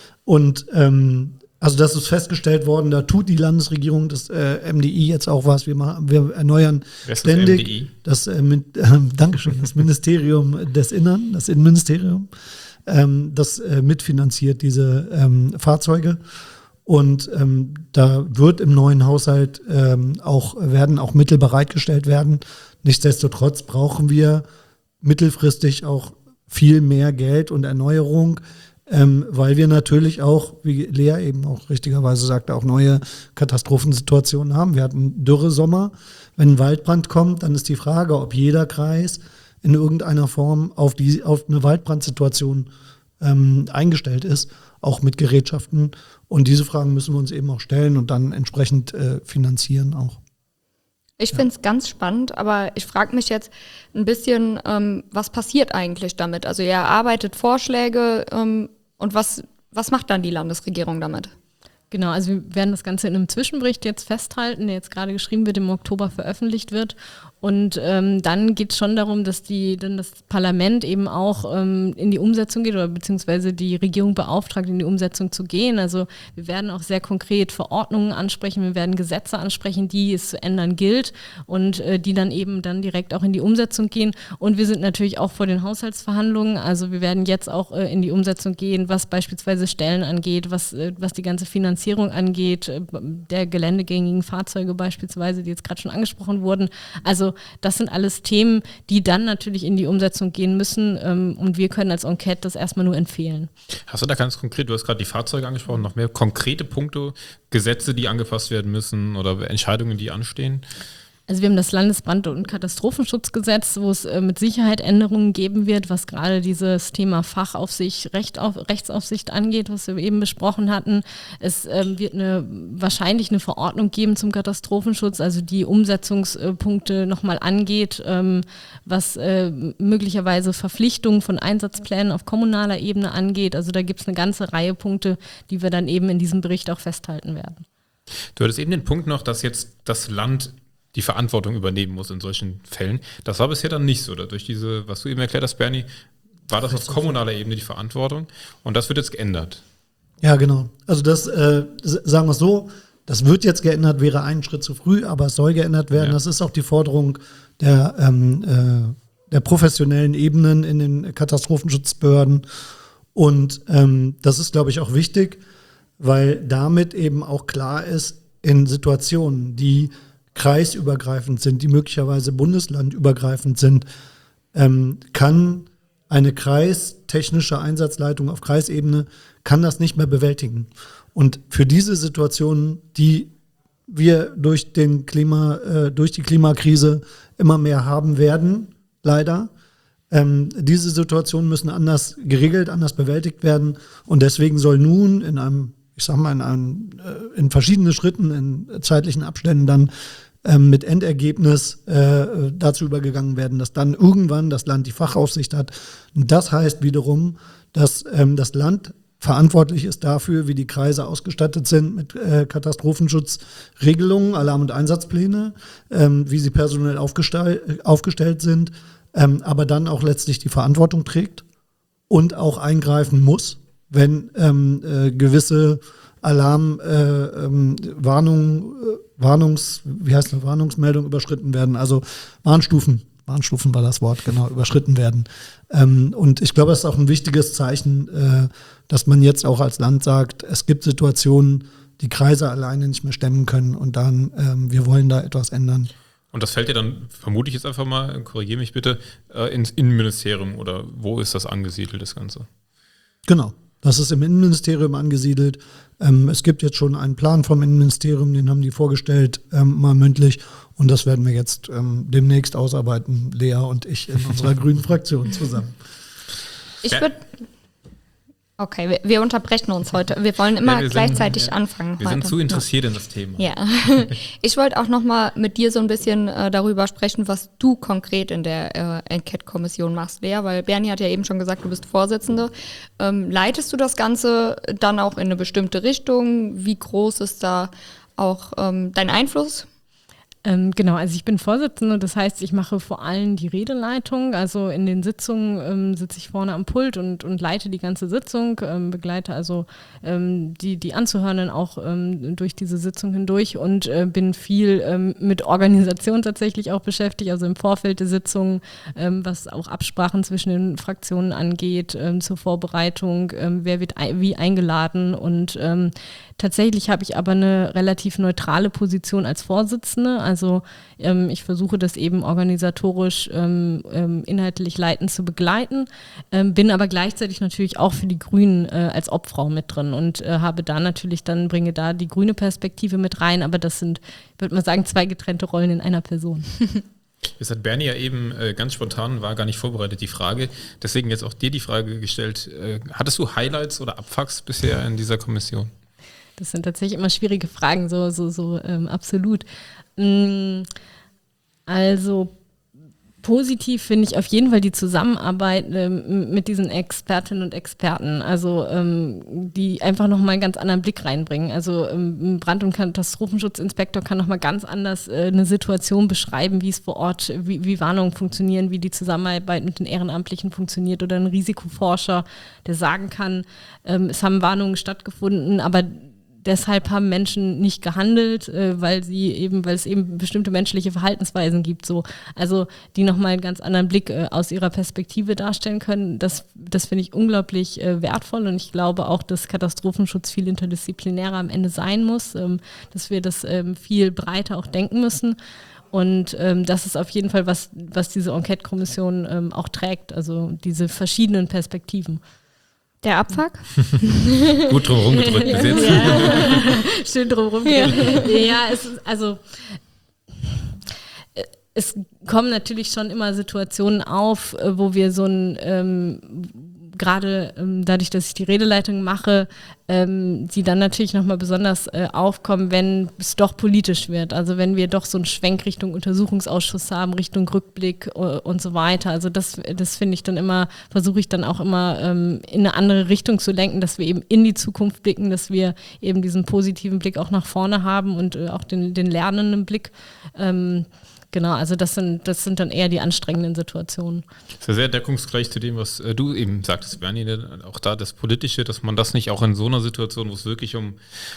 Und ähm, also das ist festgestellt worden, da tut die Landesregierung, das äh, M D I jetzt auch was, wir, machen, wir erneuern Wer ist ständig das M D I? das, äh, mit, äh, Dankeschön, das Ministerium des Innern, das Innenministerium, ähm, das äh, mitfinanziert diese ähm, Fahrzeuge. Und ähm, da wird im neuen Haushalt ähm, auch, werden auch Mittel bereitgestellt werden. Nichtsdestotrotz brauchen wir mittelfristig auch viel mehr Geld und Erneuerung, ähm, weil wir natürlich auch, wie Lea eben auch richtigerweise sagte, auch neue Katastrophensituationen haben. Wir hatten Dürresommer. Wenn ein Waldbrand kommt, dann ist die Frage, ob jeder Kreis in irgendeiner Form auf, die, auf eine Waldbrandsituation ähm, eingestellt ist, auch mit Gerätschaften. Und diese Fragen müssen wir uns eben auch stellen und dann entsprechend äh, finanzieren auch. Ich finde es ganz spannend, aber ich frage mich jetzt ein bisschen, ähm, was passiert eigentlich damit? Also ihr erarbeitet Vorschläge ähm, und was, was macht dann die Landesregierung damit? Genau, also wir werden das Ganze in einem Zwischenbericht jetzt festhalten, der jetzt gerade geschrieben wird, im Oktober veröffentlicht wird. Und ähm, dann geht es schon darum, dass die, dann das Parlament eben auch ähm, in die Umsetzung geht oder beziehungsweise die Regierung beauftragt, in die Umsetzung zu gehen. Also wir werden auch sehr konkret Verordnungen ansprechen, wir werden Gesetze ansprechen, die es zu ändern gilt und äh, die dann eben dann direkt auch in die Umsetzung gehen. Und wir sind natürlich auch vor den Haushaltsverhandlungen, also wir werden jetzt auch äh, in die Umsetzung gehen, was beispielsweise Stellen angeht, was, äh, was die ganze Finanzierung angeht, äh, der geländegängigen Fahrzeuge beispielsweise, die jetzt gerade schon angesprochen wurden. Also das sind alles Themen, die dann natürlich in die Umsetzung gehen müssen ähm, und wir können als Enquete das erstmal nur empfehlen. Hast du da ganz konkret, du hast gerade die Fahrzeuge angesprochen, noch mehr konkrete Punkte, Gesetze, die angepasst werden müssen oder Entscheidungen, die anstehen? Also wir haben das Landesbrand- und Katastrophenschutzgesetz, wo es äh, mit Sicherheit Änderungen geben wird, was gerade dieses Thema Fachaufsicht, Recht auf, Rechtsaufsicht angeht, was wir eben besprochen hatten. Es ähm, wird eine, wahrscheinlich eine Verordnung geben zum Katastrophenschutz, also die Umsetzungspunkte nochmal angeht, ähm, was äh, möglicherweise Verpflichtungen von Einsatzplänen auf kommunaler Ebene angeht. Also da gibt es eine ganze Reihe Punkte, die wir dann eben in diesem Bericht auch festhalten werden. Du hattest eben den Punkt noch, dass jetzt das Land die Verantwortung übernehmen muss in solchen Fällen. Das war bisher dann nicht so. Durch diese, was du eben erklärt hast, Bernie, war das auf kommunaler Ebene die Verantwortung und das wird jetzt geändert. Ja, genau. Also das, äh, sagen wir es so, das wird jetzt geändert, wäre ein Schritt zu früh, aber es soll geändert werden. Ja. Das ist auch die Forderung der, ähm, äh, der professionellen Ebenen in den Katastrophenschutzbehörden. Und ähm, das ist, glaube ich, auch wichtig, weil damit eben auch klar ist, in Situationen, die kreisübergreifend sind, die möglicherweise bundeslandübergreifend sind, ähm, kann eine kreistechnische Einsatzleitung auf Kreisebene kann das nicht mehr bewältigen. Und für diese Situationen, die wir durch den Klima, äh, durch die Klimakrise immer mehr haben werden, leider, ähm, diese Situationen müssen anders geregelt, anders bewältigt werden. Und deswegen soll nun in einem, ich sag mal, in, einem, äh, in verschiedenen Schritten, in zeitlichen Abständen dann ähm, mit Endergebnis äh, dazu übergegangen werden, dass dann irgendwann das Land die Fachaufsicht hat. Und das heißt wiederum, dass ähm, das Land verantwortlich ist dafür, wie die Kreise ausgestattet sind mit äh, Katastrophenschutzregelungen, Alarm- und Einsatzpläne, ähm, wie sie personell aufgestell- aufgestellt sind, ähm, aber dann auch letztlich die Verantwortung trägt und auch eingreifen muss, wenn ähm, äh, gewisse Alarm, äh, ähm, Warnung, äh, Warnungs, wie heißt das, Warnungsmeldung überschritten werden, also Warnstufen, Warnstufen war das Wort, genau, überschritten werden. Ähm, und ich glaube, es ist auch ein wichtiges Zeichen, äh, dass man jetzt auch als Land sagt, es gibt Situationen, die Kreise alleine nicht mehr stemmen können und dann, ähm, wir wollen da etwas ändern. Und das fällt ja dann, vermute ich jetzt einfach mal, korrigiere mich bitte, äh, ins Innenministerium oder wo ist das angesiedelt, das Ganze? Genau. Das ist im Innenministerium angesiedelt. Ähm, es gibt jetzt schon einen Plan vom Innenministerium, den haben die vorgestellt, ähm, mal mündlich. Und das werden wir jetzt ähm, demnächst ausarbeiten, Lea und ich in unserer grünen Fraktion zusammen. Ich würde... Okay, wir, wir unterbrechen uns heute. Wir wollen immer ja, wir gleichzeitig sind, anfangen. Wir heute. sind zu interessiert ja. in das Thema. Ja, ich wollte auch noch mal mit dir so ein bisschen äh, darüber sprechen, was du konkret in der äh, Enquete-Kommission machst, Lea, weil Bernie hat ja eben schon gesagt, du bist Vorsitzende. Ähm, leitest du das Ganze dann auch in eine bestimmte Richtung? Wie groß ist da auch ähm, dein Einfluss? Ähm, genau, also ich bin Vorsitzende, das heißt, ich mache vor allem die Redeleitung. Also in den Sitzungen ähm, sitze ich vorne am Pult und, und leite die ganze Sitzung, ähm, begleite also ähm, die, die Anzuhörenden auch ähm, durch diese Sitzung hindurch und äh, bin viel ähm, mit Organisation tatsächlich auch beschäftigt, also im Vorfeld der Sitzung, ähm, was auch Absprachen zwischen den Fraktionen angeht, ähm, zur Vorbereitung, ähm, wer wird ein, wie eingeladen und ähm, tatsächlich habe ich aber eine relativ neutrale Position als Vorsitzende. Also ähm, ich versuche das eben organisatorisch ähm, ähm, inhaltlich leitend zu begleiten, ähm, bin aber gleichzeitig natürlich auch für die Grünen äh, als Obfrau mit drin und äh, habe da natürlich dann, bringe da die grüne Perspektive mit rein, aber das sind, würde man sagen, zwei getrennte Rollen in einer Person. Jetzt hat Bernie ja eben äh, ganz spontan, war gar nicht vorbereitet, die Frage. Deswegen jetzt auch dir die Frage gestellt, äh, hattest du Highlights oder Abfucks bisher in dieser Kommission? Das sind tatsächlich immer schwierige Fragen, so, so, so ähm, absolut. Also positiv finde ich auf jeden Fall die Zusammenarbeit ähm, mit diesen Expertinnen und Experten, also ähm, die einfach nochmal einen ganz anderen Blick reinbringen. Also ähm, Brand- und Katastrophenschutzinspektor kann nochmal ganz anders äh, eine Situation beschreiben, wie es vor Ort, wie, wie Warnungen funktionieren, wie die Zusammenarbeit mit den Ehrenamtlichen funktioniert oder ein Risikoforscher, der sagen kann, ähm, es haben Warnungen stattgefunden, aber deshalb haben Menschen nicht gehandelt, äh, weil sie eben, weil es eben bestimmte menschliche Verhaltensweisen gibt, so. Also, die nochmal einen ganz anderen Blick äh, aus ihrer Perspektive darstellen können. Das, das finde ich unglaublich äh, wertvoll und ich glaube auch, dass Katastrophenschutz viel interdisziplinärer am Ende sein muss, ähm, dass wir das ähm, viel breiter auch denken müssen. Und ähm, das ist auf jeden Fall was, was diese Enquete-Kommission ähm, auch trägt, also diese verschiedenen Perspektiven. Der Abfuck? Gut drum rumgedrückt bis jetzt. Ja. Schön drum rumgedrückt. Ja, ja, es ist, also es kommen natürlich schon immer Situationen auf, wo wir so ein, ähm, gerade ähm, dadurch, dass ich die Redeleitung mache, ähm, die dann natürlich nochmal besonders äh, aufkommen, wenn es doch politisch wird. Also wenn wir doch so einen Schwenk Richtung Untersuchungsausschuss haben, Richtung Rückblick uh, und so weiter. Also das, das finde ich dann immer, versuche ich dann auch immer ähm, in eine andere Richtung zu lenken, dass wir eben in die Zukunft blicken, dass wir eben diesen positiven Blick auch nach vorne haben und äh, auch den, den lernenden Blick. Ähm, Genau, also das sind, das sind dann eher die anstrengenden Situationen. Das ist ja sehr deckungsgleich zu dem, was äh, du eben sagtest, Bernie, auch da das Politische, dass man das nicht auch in so einer Situation, wo es wirklich um,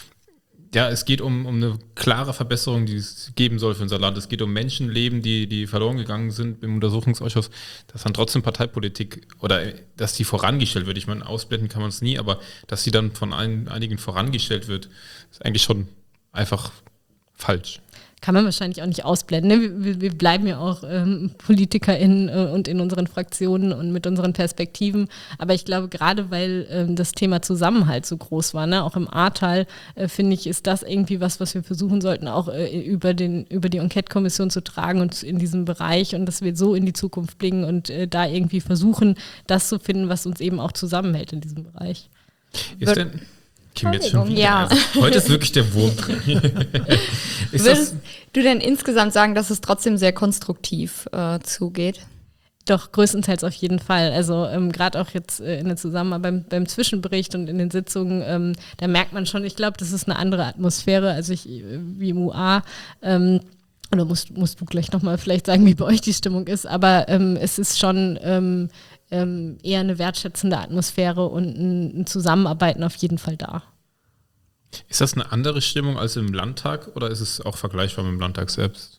ja, es geht um, um eine klare Verbesserung, die es geben soll für unser Land. Es geht um Menschenleben, die, die verloren gegangen sind im Untersuchungsausschuss, dass dann trotzdem Parteipolitik oder dass die vorangestellt wird. Ich meine, ausblenden kann man es nie, aber dass sie dann von ein, einigen vorangestellt wird, ist eigentlich schon einfach falsch. Kann man wahrscheinlich auch nicht ausblenden. Ne? Wir, wir bleiben ja auch ähm, PolitikerInnen äh, und in unseren Fraktionen und mit unseren Perspektiven. Aber ich glaube, gerade weil ähm, das Thema Zusammenhalt so groß war, ne? Auch im Ahrtal, äh, finde ich, ist das irgendwie was, was wir versuchen sollten, auch äh, über, den, über die Enquete-Kommission zu tragen und in diesem Bereich und dass wir so in die Zukunft blicken und äh, da irgendwie versuchen, das zu finden, was uns eben auch zusammenhält in diesem Bereich. Ist denn... Kim jetzt schon wieder. Ja. Also, heute ist wirklich der Wurm drin. Ist Würdest du denn insgesamt sagen, dass es trotzdem sehr konstruktiv äh, zugeht? Doch, größtenteils auf jeden Fall. Also ähm, gerade auch jetzt äh, in der Zusammenarbeit beim, beim Zwischenbericht und in den Sitzungen, ähm, da merkt man schon, ich glaube, das ist eine andere Atmosphäre, also ich äh, wie im U A. Ähm, oder musst, musst du gleich nochmal vielleicht sagen, wie bei euch die Stimmung ist, aber ähm, es ist schon ähm, ähm, eher eine wertschätzende Atmosphäre und ein, ein Zusammenarbeiten auf jeden Fall da. Ist das eine andere Stimmung als im Landtag oder ist es auch vergleichbar mit dem Landtag selbst?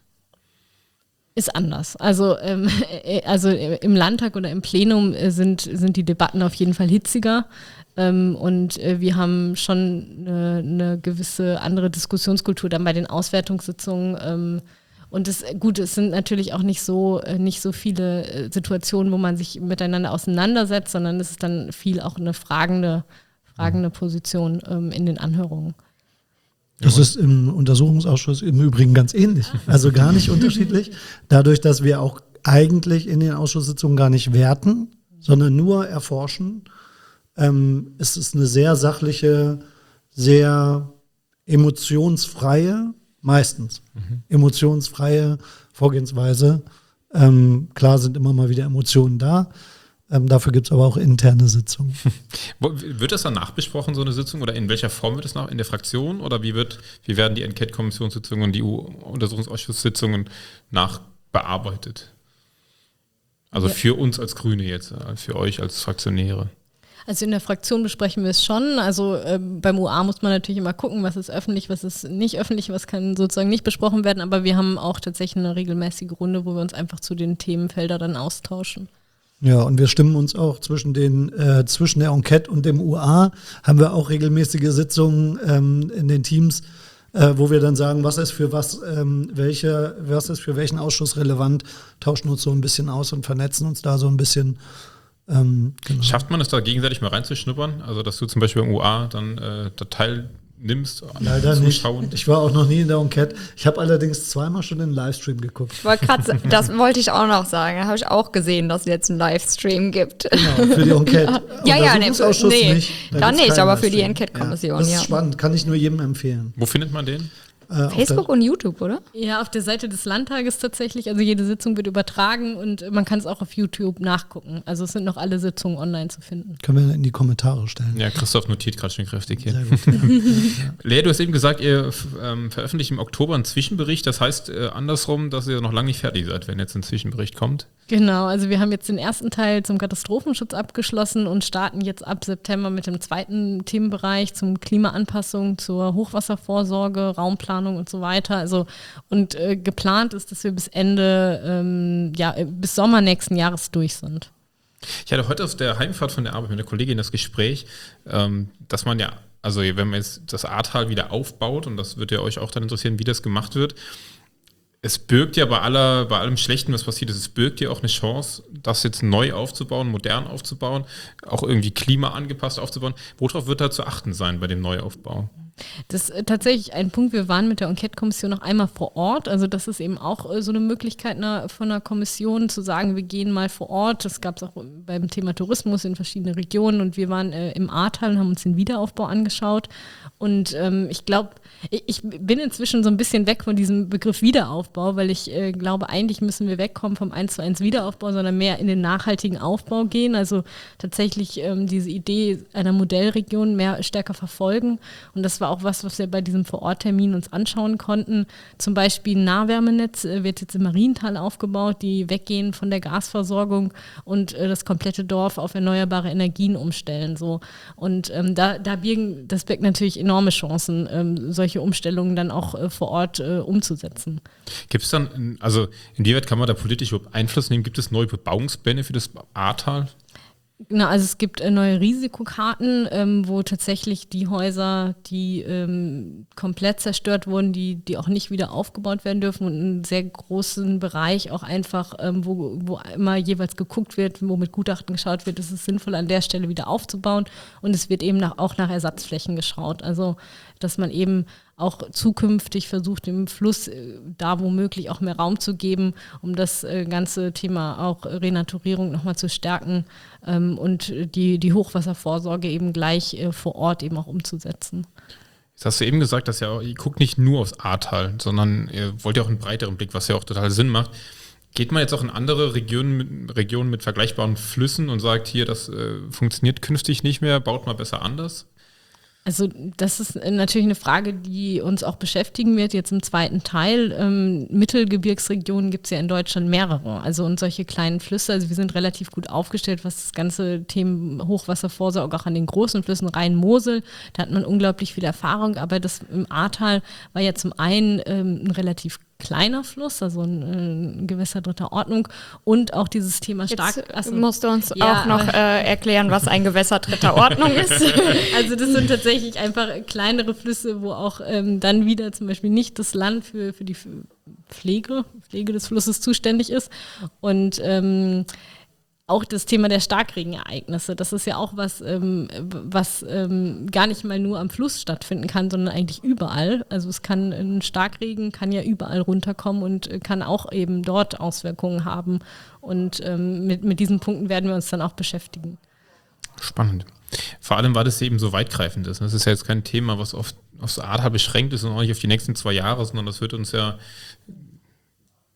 Ist anders. Also, ähm, also im Landtag oder im Plenum sind, sind die Debatten auf jeden Fall hitziger. Ähm, und äh, wir haben schon eine, eine gewisse andere Diskussionskultur dann bei den Auswertungssitzungen. Ähm, und es, gut, es sind natürlich auch nicht so, äh, nicht so viele äh, Situationen, wo man sich miteinander auseinandersetzt, sondern es ist dann viel auch eine fragende, fragende Position ähm, in den Anhörungen. Das ist im Untersuchungsausschuss im Übrigen ganz ähnlich, also gar nicht unterschiedlich. Dadurch, dass wir auch eigentlich in den Ausschusssitzungen gar nicht werten, sondern nur erforschen, ähm, ist es eine sehr sachliche, sehr emotionsfreie, meistens mhm. emotionsfreie Vorgehensweise. Ähm, klar sind immer mal wieder Emotionen da, Ähm, dafür gibt es aber auch interne Sitzungen. Wird das dann nachbesprochen, so eine Sitzung, oder in welcher Form wird das nach? In der Fraktion, oder wie wird, wie werden die Enquete-Kommissionssitzungen und die E U-Untersuchungsausschusssitzungen nachbearbeitet? Also ja. Für uns als Grüne jetzt, für euch als Fraktionäre. Also in der Fraktion besprechen wir es schon. Also äh, beim U A muss man natürlich immer gucken, was ist öffentlich, was ist nicht öffentlich, was kann sozusagen nicht besprochen werden. Aber wir haben auch tatsächlich eine regelmäßige Runde, wo wir uns einfach zu den Themenfeldern dann austauschen. Ja, und wir stimmen uns auch zwischen den äh, zwischen der Enquete und dem U A, haben wir auch regelmäßige Sitzungen ähm, in den Teams, äh, wo wir dann sagen, was ist für was, ähm, welche, was ist für welchen Ausschuss relevant, tauschen uns so ein bisschen aus und vernetzen uns da so ein bisschen. Ähm, genau. Schafft man es da gegenseitig mal reinzuschnuppern? Also, dass du zum Beispiel im U A dann äh, da teilnimmst? Leider nicht. Ich war auch noch nie in der Enquete. Ich habe allerdings zweimal schon den Livestream geguckt. Ich wollte grad, das wollte ich auch noch sagen. Da habe ich auch gesehen, dass es jetzt einen Livestream gibt. Genau, für die Enquete. ja, ja, nee, nee nicht. Da dann nicht, aber für die Enquete-Kommission. Ja, das ist ja. spannend, kann ich nur jedem empfehlen. Wo findet man den? Äh, Facebook und YouTube, oder? Ja, auf der Seite des Landtages tatsächlich. Also jede Sitzung wird übertragen und man kann es auch auf YouTube nachgucken. Also es sind noch alle Sitzungen online zu finden. Können wir in die Kommentare stellen. Ja, Christoph notiert gerade schon kräftig hier. Sehr gut, ja. Lea, du hast eben gesagt, ihr ähm, veröffentlicht im Oktober einen Zwischenbericht. Das heißt äh, andersrum, dass ihr noch lange nicht fertig seid, wenn jetzt ein Zwischenbericht kommt. Genau, also wir haben jetzt den ersten Teil zum Katastrophenschutz abgeschlossen und starten jetzt ab September mit dem zweiten Themenbereich zum Klimaanpassung, zur Hochwasservorsorge, Raumplanung und so weiter. Also und äh, geplant ist, dass wir bis Ende, ähm, ja, bis Sommer nächsten Jahres durch sind. Ich hatte heute auf der Heimfahrt von der Arbeit mit einer Kollegin das Gespräch, ähm, dass man ja, also wenn man jetzt das Ahrtal wieder aufbaut, und das wird ja euch auch dann interessieren, wie das gemacht wird, es birgt ja bei aller, bei allem Schlechten, was passiert ist, es birgt ja auch eine Chance, das jetzt neu aufzubauen, modern aufzubauen, auch irgendwie klimaangepasst aufzubauen. Worauf wird da zu achten sein bei dem Neuaufbau? Das ist tatsächlich ein Punkt. Wir waren mit der Enquete-Kommission noch einmal vor Ort. Also das ist eben auch so eine Möglichkeit einer, von einer Kommission zu sagen, wir gehen mal vor Ort. Das gab es auch beim Thema Tourismus in verschiedenen Regionen. Und wir waren äh, im Ahrtal und haben uns den Wiederaufbau angeschaut. Und ähm, ich glaube, ich, ich bin inzwischen so ein bisschen weg von diesem Begriff Wiederaufbau, weil ich äh, glaube, eigentlich müssen wir wegkommen vom eins zu eins Wiederaufbau, sondern mehr in den nachhaltigen Aufbau gehen. Also tatsächlich ähm, diese Idee einer Modellregion mehr stärker verfolgen. Und das war auch was, was wir bei diesem Vororttermin uns anschauen konnten. Zum Beispiel ein Nahwärmenetz äh, wird jetzt im Mariental aufgebaut, die weggehen von der Gasversorgung und äh, das komplette Dorf auf erneuerbare Energien umstellen. So. Und ähm, da, da birgen, das birgt natürlich enorme Chancen, ähm, solche Umstellungen dann auch äh, vor Ort äh, umzusetzen. Gibt es dann, also inwieweit kann man da politisch überhaupt Einfluss nehmen? Gibt es neue Bebauungspläne für das Ahrtal? Genau, also es gibt äh, neue Risikokarten, ähm, wo tatsächlich die Häuser, die ähm, komplett zerstört wurden, die, die auch nicht wieder aufgebaut werden dürfen, und einen sehr großen Bereich auch einfach, ähm, wo, wo immer jeweils geguckt wird, wo mit Gutachten geschaut wird, ist es sinnvoll, an der Stelle wieder aufzubauen, und es wird eben nach, auch nach Ersatzflächen geschaut. Also dass man eben auch zukünftig versucht, dem Fluss äh, da womöglich auch mehr Raum zu geben, um das äh, ganze Thema auch Renaturierung nochmal zu stärken ähm, und die, die Hochwasservorsorge eben gleich äh, vor Ort eben auch umzusetzen. Jetzt hast du eben gesagt, dass ja, ihr guckt nicht nur aufs Ahrtal, sondern ihr wollt ja auch einen breiteren Blick, was ja auch total Sinn macht. Geht man jetzt auch in andere Regionen, Regionen mit vergleichbaren Flüssen und sagt, hier, das äh, funktioniert künftig nicht mehr, baut mal besser anders? Also das ist natürlich eine Frage, die uns auch beschäftigen wird jetzt im zweiten Teil. Ähm, Mittelgebirgsregionen gibt es ja in Deutschland mehrere, also und solche kleinen Flüsse. Also wir sind relativ gut aufgestellt, was das ganze Thema Hochwasservorsorge auch an den großen Flüssen, Rhein-Mosel, da hat man unglaublich viel Erfahrung, aber das im Ahrtal war ja zum einen ähm, ein relativ kleiner Fluss, also ein, ein Gewässer dritter Ordnung, und auch dieses Thema stark. Jetzt also, musst du uns ja, auch noch äh, erklären, was ein Gewässer dritter Ordnung ist. Also das sind tatsächlich einfach kleinere Flüsse, wo auch ähm, dann wieder zum Beispiel nicht das Land für, für die Pflege, Pflege des Flusses zuständig ist. Und ähm, auch das Thema der Starkregenereignisse, das ist ja auch was, ähm, was ähm, gar nicht mal nur am Fluss stattfinden kann, sondern eigentlich überall. Also es kann, ein Starkregen kann ja überall runterkommen und kann auch eben dort Auswirkungen haben. Und ähm, mit, mit diesen Punkten werden wir uns dann auch beschäftigen. Spannend. Vor allem, weil das eben so weitgreifend ist. Das ist ja jetzt kein Thema, was auf, aufs Ahrtal beschränkt ist und auch nicht auf die nächsten zwei Jahre, sondern das wird uns ja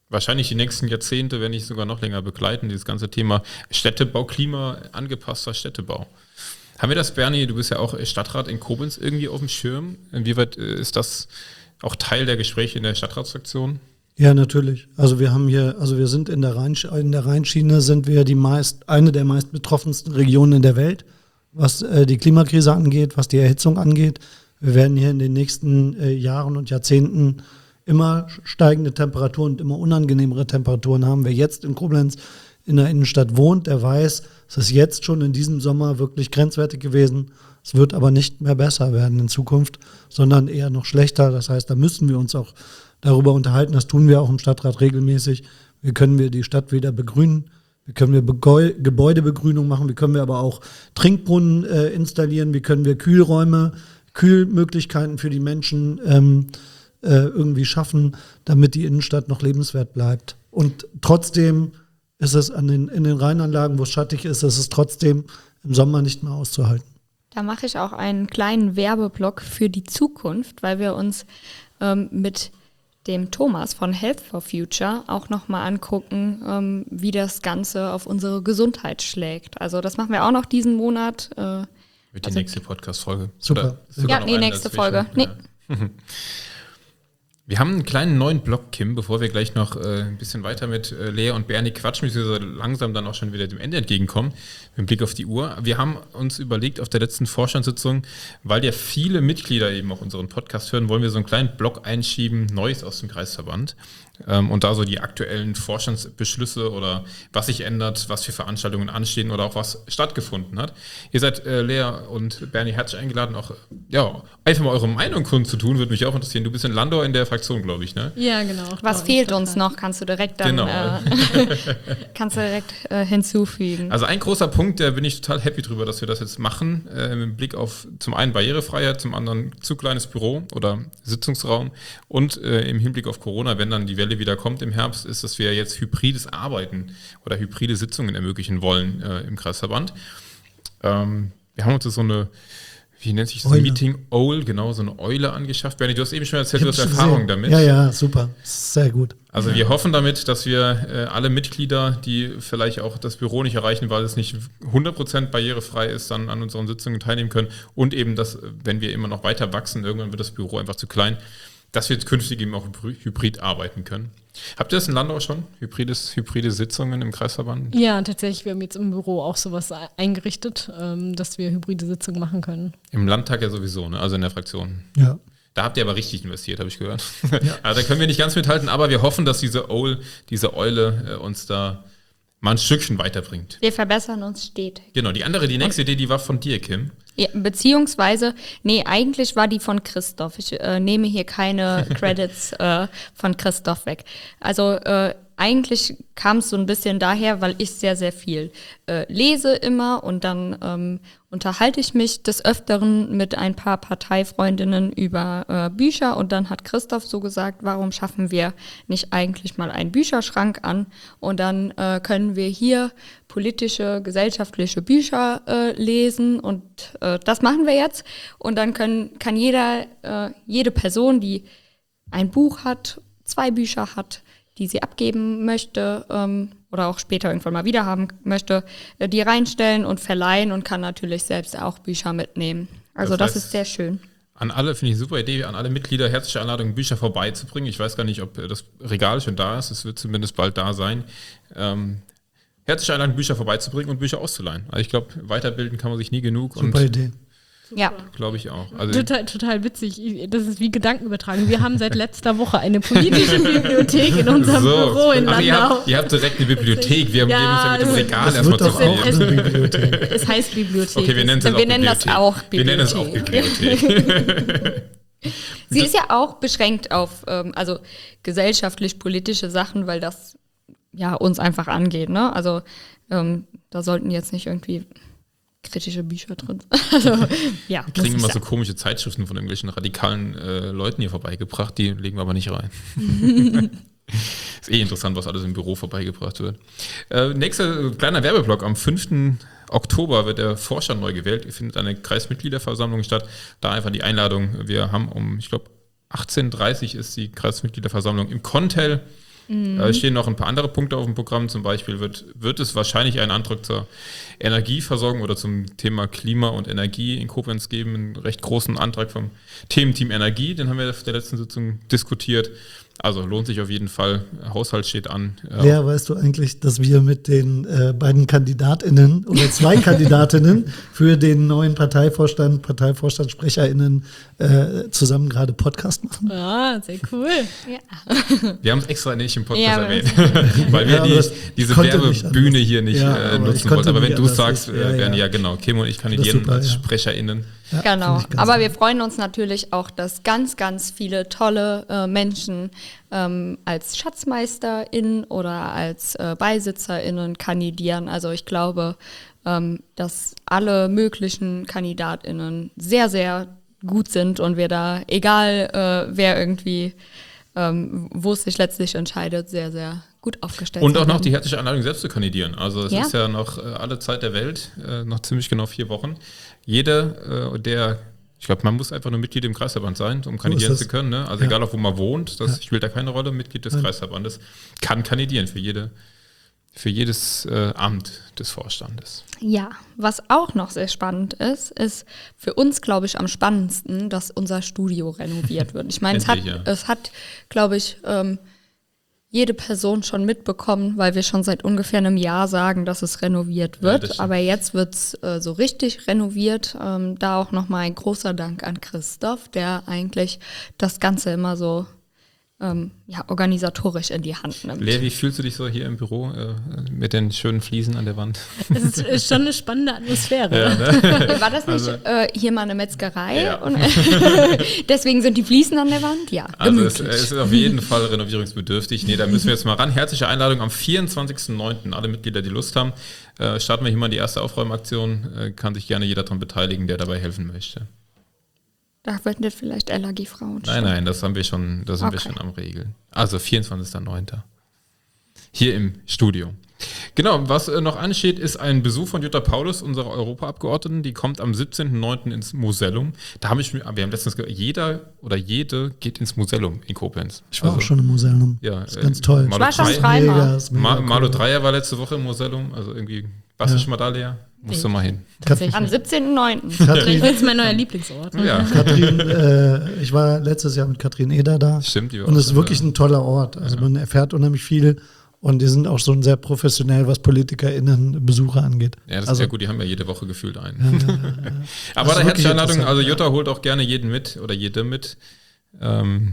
wahrscheinlich die nächsten Jahrzehnte, wenn nicht sogar noch länger begleiten, dieses ganze Thema Städtebau, Klima angepasster Städtebau. Haben wir das, Bernie, du bist ja auch Stadtrat in Koblenz, irgendwie auf dem Schirm? Inwieweit ist das auch Teil der Gespräche in der Stadtratsfraktion? Ja, natürlich. Also wir haben hier, also wir sind in der Rhein, in der Rheinschiene sind wir die meist, eine der meist betroffensten Regionen in der Welt, was äh, die Klimakrise angeht, was die Erhitzung angeht. Wir werden hier in den nächsten äh, Jahren und Jahrzehnten immer steigende Temperaturen und immer unangenehmere Temperaturen haben. Wer jetzt in Koblenz in der Innenstadt wohnt, der weiß, es ist jetzt schon in diesem Sommer wirklich grenzwertig gewesen. Es wird aber nicht mehr besser werden in Zukunft, sondern eher noch schlechter. Das heißt, da müssen wir uns auch darüber unterhalten. Das tun wir auch im Stadtrat regelmäßig. Wie können wir die Stadt wieder begrünen? Wie können wir Begäu- Gebäudebegrünung machen? Wie können wir aber auch Trinkbrunnen äh, installieren? Wie können wir Kühlräume, Kühlmöglichkeiten für die Menschen ähm, äh, irgendwie schaffen, damit die Innenstadt noch lebenswert bleibt? Und trotzdem ist es an den, in den Rheinanlagen, wo es schattig ist, ist es trotzdem im Sommer nicht mehr auszuhalten. Da mache ich auch einen kleinen Werbeblock für die Zukunft, weil wir uns ähm, mit dem Thomas von Health for Future auch nochmal angucken, ähm, wie das Ganze auf unsere Gesundheit schlägt. Also das machen wir auch noch diesen Monat. Äh, Wird die also, nächste Podcast-Folge. Super. Ja, nee, nächste Folge. Nee. Ja. Wir haben einen kleinen neuen Block, Kim, bevor wir gleich noch äh, ein bisschen weiter mit äh, Lea und Bernie quatschen, beziehungsweise langsam dann auch schon wieder dem Ende entgegenkommen, mit Blick auf die Uhr. Wir haben uns überlegt auf der letzten Vorstandssitzung, weil ja viele Mitglieder eben auch unseren Podcast hören, wollen wir so einen kleinen Block einschieben, Neues aus dem Kreisverband. Ähm, und da so die aktuellen Vorstandsbeschlüsse oder was sich ändert, was für Veranstaltungen anstehen oder auch was stattgefunden hat. Ihr seid, äh, Lea und Bernie, herzlich eingeladen, auch ja, einfach mal eure Meinung kundzutun, würde mich auch interessieren. Du bist in Landau in der Fraktion, glaube ich, ne? Ja, genau. Was fehlt uns noch, kannst du direkt dann Genau. äh, kannst du direkt äh, hinzufügen. Also ein großer Punkt, da bin ich total happy drüber, dass wir das jetzt machen, äh, mit Blick auf zum einen Barrierefreiheit, zum anderen zu kleines Büro oder Sitzungsraum und äh, im Hinblick auf Corona, wenn dann die Welle wieder kommt im Herbst, ist, dass wir jetzt hybrides Arbeiten oder hybride Sitzungen ermöglichen wollen äh, im Kreisverband. Ähm, wir haben uns so eine, wie nennt sich das, Eule. Meeting Owl, genau, so eine Eule angeschafft. Bernie, du hast eben schon erzählt, du hast Ich hab's Erfahrung gesehen. damit. Ja, ja, super. Sehr gut. Also wir hoffen damit, dass wir äh, alle Mitglieder, die vielleicht auch das Büro nicht erreichen, weil es nicht hundert Prozent barrierefrei ist, dann an unseren Sitzungen teilnehmen können und eben, dass, wenn wir immer noch weiter wachsen, irgendwann wird das Büro einfach zu klein, dass wir jetzt künftig eben auch hybrid arbeiten können. Habt ihr das in Landau schon? Hybrides, hybride Sitzungen im Kreisverband? Ja, tatsächlich, wir haben jetzt im Büro auch sowas eingerichtet, ähm, dass wir hybride Sitzungen machen können. Im Landtag ja sowieso, ne? Also in der Fraktion. Ja. Da habt ihr aber richtig investiert, habe ich gehört. Ja. Also da können wir nicht ganz mithalten, aber wir hoffen, dass diese Owl, diese Eule äh, uns da mal ein Stückchen weiterbringt. Wir verbessern uns stetig. Genau, die andere, die nächste Idee, die war von dir, Kim. Ja, beziehungsweise, nee, eigentlich war die von Christoph. Ich äh, nehme hier keine Credits äh, von Christoph weg. Also äh, eigentlich kam es so ein bisschen daher, weil ich sehr, sehr viel äh, lese immer und dann ähm, unterhalte ich mich des Öfteren mit ein paar Parteifreundinnen über äh, Bücher und dann hat Christoph so gesagt, warum schaffen wir nicht eigentlich mal einen Bücherschrank an und dann äh, können wir hier politische, gesellschaftliche Bücher äh, lesen und äh, das machen wir jetzt und dann können, kann jeder, äh, jede Person, die ein Buch hat, zwei Bücher hat, die sie abgeben möchte ähm, oder auch später irgendwann mal wieder haben möchte, äh, die reinstellen und verleihen und kann natürlich selbst auch Bücher mitnehmen. Also Das das, heißt, ist sehr schön. An alle, finde ich eine super Idee, an alle Mitglieder herzliche Einladung, Bücher vorbeizubringen. Ich weiß gar nicht, ob das Regal schon da ist, es wird zumindest bald da sein. Ähm, herzliche Einladung, Bücher vorbeizubringen und Bücher auszuleihen. Also ich glaube, weiterbilden kann man sich nie genug. Super und Idee. Ja. Glaube ich auch. Also Total, total witzig. Das ist wie Gedankenübertragung. Wir haben seit letzter Woche eine politische Bibliothek in unserem so. Büro in Ach, ihr, Landau. habt, ihr habt direkt eine Bibliothek. Wir haben Ja, geben uns ja mit dem das- Regal Das erstmal wird zu doch auch Es- eine Bibliothek. Es heißt Bibliothek. Okay, wir nennen es jetzt Wir auch nennen das Bibliothek. auch Wir nennen es auch Bibliothek. Bibliothek. Sie ist ja auch beschränkt auf ähm, also gesellschaftlich-politische Sachen, weil das ja uns einfach angeht. Ne? Also ähm, da sollten jetzt nicht irgendwie kritische Bücher drin sein. Also, ja, Wir kriegen muss immer ich so sagen. komische Zeitschriften von irgendwelchen radikalen äh, Leuten hier vorbeigebracht, die legen wir aber nicht rein. Ist eh interessant, was alles im Büro vorbeigebracht wird. Äh, nächster äh, kleiner Werbeblock. Am fünften Oktober wird der Vorstand neu gewählt. Findet eine Kreismitgliederversammlung statt. Da einfach die Einladung. Wir haben um, ich glaube, achtzehn Uhr dreißig ist die Kreismitgliederversammlung im Contel. Mhm. Es stehen noch ein paar andere Punkte auf dem Programm. Zum Beispiel wird, wird es wahrscheinlich einen Antrag zur Energieversorgung oder zum Thema Klima und Energie in Koblenz geben. Einen recht großen Antrag vom Thementeam Energie, den haben wir auf der letzten Sitzung diskutiert. Also lohnt sich auf jeden Fall. Haushalt steht an. Ja, weißt du eigentlich, dass wir mit den äh, beiden KandidatInnen oder zwei KandidatInnen für den neuen Parteivorstand, ParteivorstandssprecherInnen äh, zusammen gerade Podcast machen? Ah, sehr cool. Ja. Wir haben es extra nicht im Podcast Ja, erwähnt, weil wir Ja, die, aber diese konnte nicht Werbebühne anders. hier nicht Ja, äh, aber ich nutzen konnte wollten. Aber wenn nicht du anders. sagst, Ich- äh, ja, werden ja. ja genau, Kim und ich kandidieren super, als ja. SprecherInnen. Ja, Genau, finde ich ganz aber toll. wir freuen uns natürlich auch, dass ganz, ganz viele tolle äh, Menschen ähm, als SchatzmeisterInnen oder als äh, BeisitzerInnen kandidieren. Also ich glaube, ähm, dass alle möglichen KandidatInnen sehr, sehr gut sind und wir da, egal äh, wer irgendwie, ähm, wo es sich letztlich entscheidet, sehr, sehr gut aufgestellt Und sind. auch noch die herzliche Einladung, selbst zu kandidieren. Also es Ja. ist ja noch äh, alle Zeit der Welt, äh, noch ziemlich genau vier Wochen. Jeder, äh, der, ich glaube, man muss einfach nur Mitglied im Kreisverband sein, um kandidieren ist zu es. können. Ne? Also Ja. egal, auch wo man wohnt, das spielt da keine Rolle. Mitglied des Nein. Kreisverbandes kann kandidieren für jede, für jedes äh, Amt des Vorstandes. Ja, was auch noch sehr spannend ist, ist für uns, glaube ich, am spannendsten, dass unser Studio renoviert wird. Ich meine, es hat, Endlich, ja. es hat, glaube ich, ähm, jede Person schon mitbekommen, weil wir schon seit ungefähr einem Jahr sagen, dass es renoviert Ja, wird. das stimmt. Aber jetzt wird es äh, so richtig renoviert. Ähm, da auch nochmal ein großer Dank an Christoph, der eigentlich das Ganze immer so ähm, ja, organisatorisch in die Hand nimmt. Lea, wie fühlst du dich so hier im Büro äh, mit den schönen Fliesen an der Wand? Es ist, ist schon eine spannende Atmosphäre. Ja, ne? War das nicht äh, hier mal eine Metzgerei? Ja. Und, deswegen sind die Fliesen an der Wand? Ja, Also es, gemütlich. es ist auf jeden Fall renovierungsbedürftig. Nee, da müssen wir jetzt mal ran. Herzliche Einladung am vierundzwanzigsten neunten Alle Mitglieder, die Lust haben. Äh, starten wir hier mal die erste Aufräumaktion. Äh, kann sich gerne jeder daran beteiligen, der dabei helfen möchte. Da wird nicht vielleicht L A G-Frauen Nein, nein, das haben wir schon, das sind wir Okay. schon am Regeln. Also vierundzwanzigsten neunten Hier im Studio. Genau, was äh, noch ansteht, ist ein Besuch von Jutta Paulus, unserer Europaabgeordneten. Die kommt am siebzehnten neunten ins Musellum. Da habe ich mir, wir haben letztens gehört, jeder oder jede geht ins Musellum in Koblenz. Ich war Also, auch schon im Museum. Ja, Das ist äh, ganz toll. Malo Ich war schon drei- dreimal. Mega, ist mega Ma cool. Malo Dreier war letzte Woche im Musellum, also irgendwie, warst du schon mal da, Lea? Musst du mal hin. Tatsächlich. Am siebzehnten neunten Katrin, Das ist mein neuer Lieblingsort. Ja, Katrin äh, ich war letztes Jahr mit Katrin Eder da. stimmt. Die war Und auch es ist schon wirklich da. ein toller Ort. Also man erfährt unheimlich viel und die sind auch schon sehr professionell, was PolitikerInnen Besucher angeht. Ja, das also, ist ja gut, die haben ja jede Woche gefühlt einen. Ja, ja, ja. Aber Das da ist herzliche wirklich Einladung, also interessant, Jutta holt auch gerne jeden mit oder jede mit. Ähm,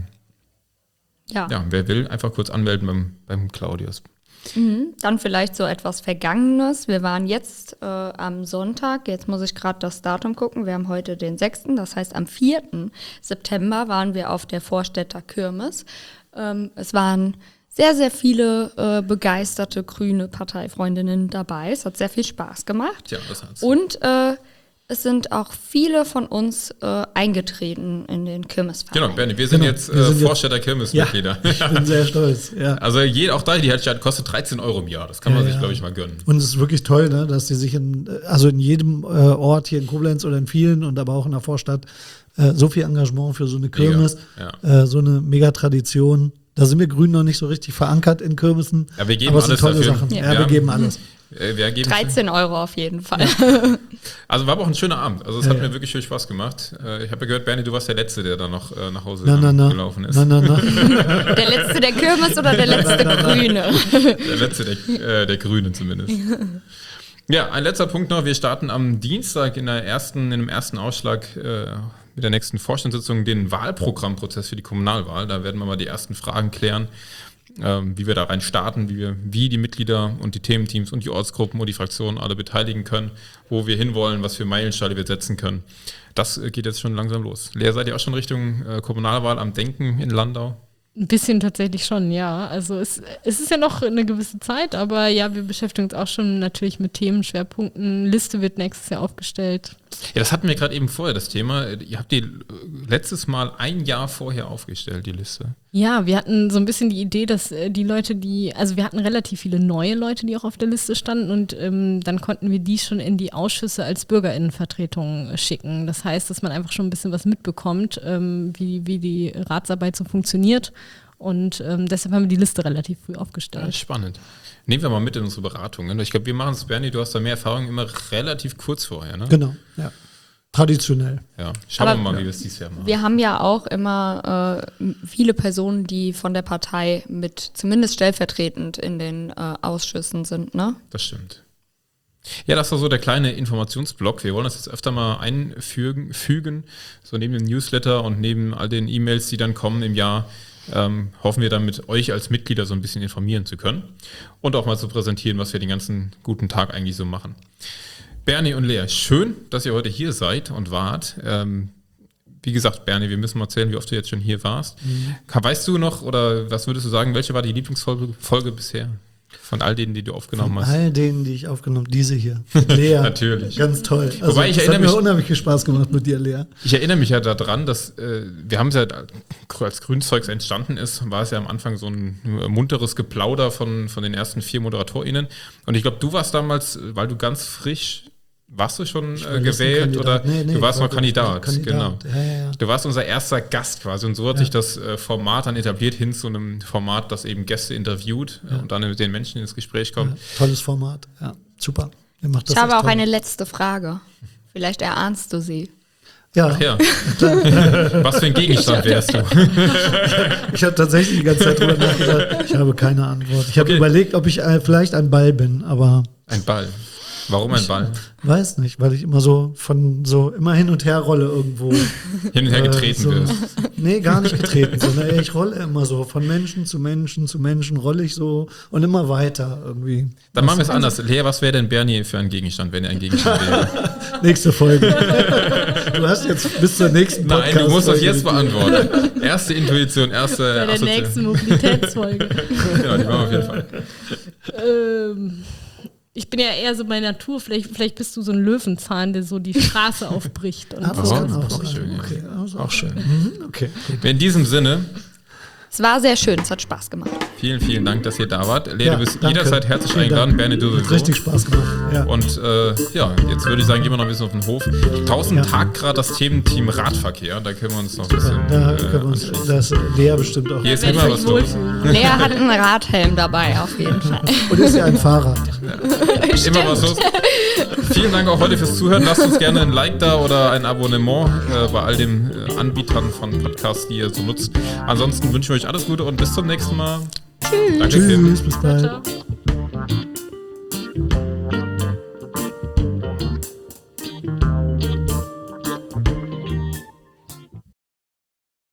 Ja. ja, wer will, einfach kurz anmelden beim, beim Claudius. Mhm. Dann vielleicht so etwas Vergangenes. Wir waren jetzt äh, am Sonntag, jetzt muss ich gerade das Datum gucken, wir haben heute den sechsten Das heißt am vierten September waren wir auf der Vorstädter Kirmes. Ähm, es waren sehr, sehr viele äh, begeisterte grüne Parteifreundinnen dabei. Es hat sehr viel Spaß gemacht. Tja, das hat's. Und äh, es sind auch viele von uns äh, eingetreten in den Kirmesverein. Genau, Bernie, wir sind Genau, jetzt wir äh, sind jetzt- Vorstädter Kirmesmitglieder. Ich bin sehr stolz. Ja. Also je, auch da, die Herzstadt kostet dreizehn Euro im Jahr. Das kann man Ja, sich, ja. glaube ich, mal gönnen. Und es ist wirklich toll, ne, dass die sich in, also in jedem äh, Ort hier in Koblenz oder in vielen und aber auch in der Vorstadt äh, so viel Engagement für so eine Kirmes, ja. äh, so eine Megatradition. Da sind wir Grünen noch nicht so richtig verankert in Kirmesen. Ja, wir geben aber es sind alles tolle dafür. Sachen. Ja. Ja, Ja. wir geben alles. Äh, wir geben dreizehn Euro auf jeden Fall. Also war aber auch ein schöner Abend. Also es Ja, hat ja. mir wirklich viel Spaß gemacht. Äh, ich habe ja gehört, Bernie, du warst der Letzte, der da noch äh, nach Hause Na, na, na. gelaufen ist. Na, na, na. Der letzte der Kirmes oder der letzte Grüne? Der letzte der, äh, der Grünen zumindest. Ja, ein letzter Punkt noch. Wir starten am Dienstag in, der ersten, in dem ersten Ausschlag äh, mit der nächsten Vorstandssitzung den Wahlprogrammprozess für die Kommunalwahl. Da werden wir mal die ersten Fragen klären, ähm, wie wir da rein starten, wie wir wie die Mitglieder und die Thementeams und die Ortsgruppen und die Fraktionen alle beteiligen können, wo wir hinwollen, was für Meilensteine wir setzen können. Das äh, geht jetzt schon langsam los. Lea, seid ihr auch schon Richtung äh, Kommunalwahl am Denken in Landau? Ein bisschen tatsächlich schon, ja. Also es, es ist ja noch eine gewisse Zeit, aber ja, wir beschäftigen uns auch schon natürlich mit Themenschwerpunkten. Liste wird nächstes Jahr aufgestellt. Ja, das hatten wir gerade eben vorher, das Thema. Ihr habt die äh, letztes Mal ein Jahr vorher aufgestellt, die Liste. Ja, wir hatten so ein bisschen die Idee, dass äh, die Leute, die, also wir hatten relativ viele neue Leute, die auch auf der Liste standen und ähm, dann konnten wir die schon in die Ausschüsse als BürgerInnenvertretung äh, schicken. Das heißt, dass man einfach schon ein bisschen was mitbekommt, ähm, wie, wie die Ratsarbeit so funktioniert. Und ähm, deshalb haben wir die Liste relativ früh aufgestellt. Ja, spannend. Nehmen wir mal mit in unsere Beratungen. Ich glaube, wir machen es, Bernie, du hast da mehr Erfahrung, immer relativ kurz vorher, ne? Genau, ja. Traditionell. Ja, schauen Aber wir mal, wie wir es dieses Jahr machen. Wir haben ja auch immer äh, viele Personen, die von der Partei mit zumindest stellvertretend in den äh, Ausschüssen sind, ne? Das stimmt. Ja, das war so der kleine Informationsblock. Wir wollen das jetzt öfter mal einfügen, fügen, so neben dem Newsletter und neben all den E-Mails, die dann kommen im Jahr, ähm, hoffen wir dann mit euch als Mitglieder so ein bisschen informieren zu können und auch mal zu präsentieren, was wir den ganzen guten Tag eigentlich so machen. Bernie und Lea, schön, dass ihr heute hier seid und wart. Ähm, wie gesagt, Bernie, wir müssen mal erzählen, wie oft du jetzt schon hier warst. Mhm. Weißt du noch, oder was würdest du sagen, welche war die Lieblingsfolge Folge bisher? Von all denen, die du aufgenommen Von hast. all denen, die ich aufgenommen habe, diese hier. Mit Lea. Natürlich. Ganz toll. Also, Wobei ich es erinnere hat mir mich- unheimlich viel Spaß gemacht mit dir, Lea. Ich erinnere mich ja daran, dass äh, wir haben es ja, als Grünzeugs entstanden ist, war es ja am Anfang so ein munteres Geplauder von, von den ersten vier ModeratorInnen. Und ich glaube, du warst damals, weil du ganz frisch, warst du schon war äh, gewählt oder Listenkandidat. Nee, nee, du warst ich war noch Kandidat, Kandidat. genau. Ja, ja, ja. Du warst unser erster Gast quasi und so hat sich das äh, Format dann etabliert hin zu einem Format, das eben Gäste interviewt äh, und dann mit den Menschen ins Gespräch kommt. Ja, tolles Format. Ja, super. Ihr macht das Ich habe echt auch toll. eine letzte Frage. Vielleicht erahnst du sie. Ja, Ach ja. Was für ein Gegenstand wärst du? ich habe tatsächlich die ganze Zeit drüber nachgedacht. Ich habe keine Antwort. Ich habe Okay. überlegt, ob ich äh, vielleicht ein Ball bin, aber Ein Ball. Warum ein Ball? weiß nicht, weil ich immer so von so immer hin und her rolle irgendwo. Hin und her getreten Äh, so, wirst. Nee, gar nicht getreten, sondern ich rolle immer so von Menschen zu Menschen zu Menschen rolle ich so und immer weiter irgendwie. Dann machen wir es anders. Lea, was wäre denn Bernie für ein Gegenstand, wenn er ein Gegenstand wäre? Nächste Folge. Du hast jetzt bis zur nächsten Podcast. Nein, du musst das Folge jetzt die- beantworten. Erste Intuition, erste Bei der Assozi- nächsten Mobilitätsfolge. Genau, die machen wir auf jeden Fall. ähm, ich bin ja eher so bei Natur. Vielleicht, vielleicht bist du so ein Löwenzahn, der so die Straße aufbricht. Und Ah, das so. kann auch auch sein. schön, ja. Okay, also Auch schön. Mhm, okay. Gut. In diesem Sinne, Es war sehr schön, es hat Spaß gemacht. vielen, vielen Dank, dass ihr da wart. Lea, Ja, du bist danke. jederzeit herzlich Vielen eingeladen. Dank. Bernie, du Hat sowieso. richtig Spaß gemacht. Ja. Und äh, ja, jetzt würde ich sagen, gehen wir noch ein bisschen auf den Hof. Draußen Ja. tagt gerade das Thementeam Radverkehr. Da können wir uns noch ein bisschen Da äh, können wir uns, anschließen. das Lea bestimmt auch. Hier ist Werde immer ich was mich los. wohlfühlen. Lea hat einen Radhelm dabei, auf jeden Fall. Und ist ja ein Fahrrad. Immer was los. Vielen Dank auch heute fürs Zuhören. Lasst uns gerne ein Like da oder ein Abonnement äh, bei all den äh, Anbietern von Podcasts, die ihr so nutzt. Ansonsten wünschen wir euch alles Gute und bis zum nächsten Mal. Tschüss. Danke, Kim. Tschüss, bis bald. Ciao.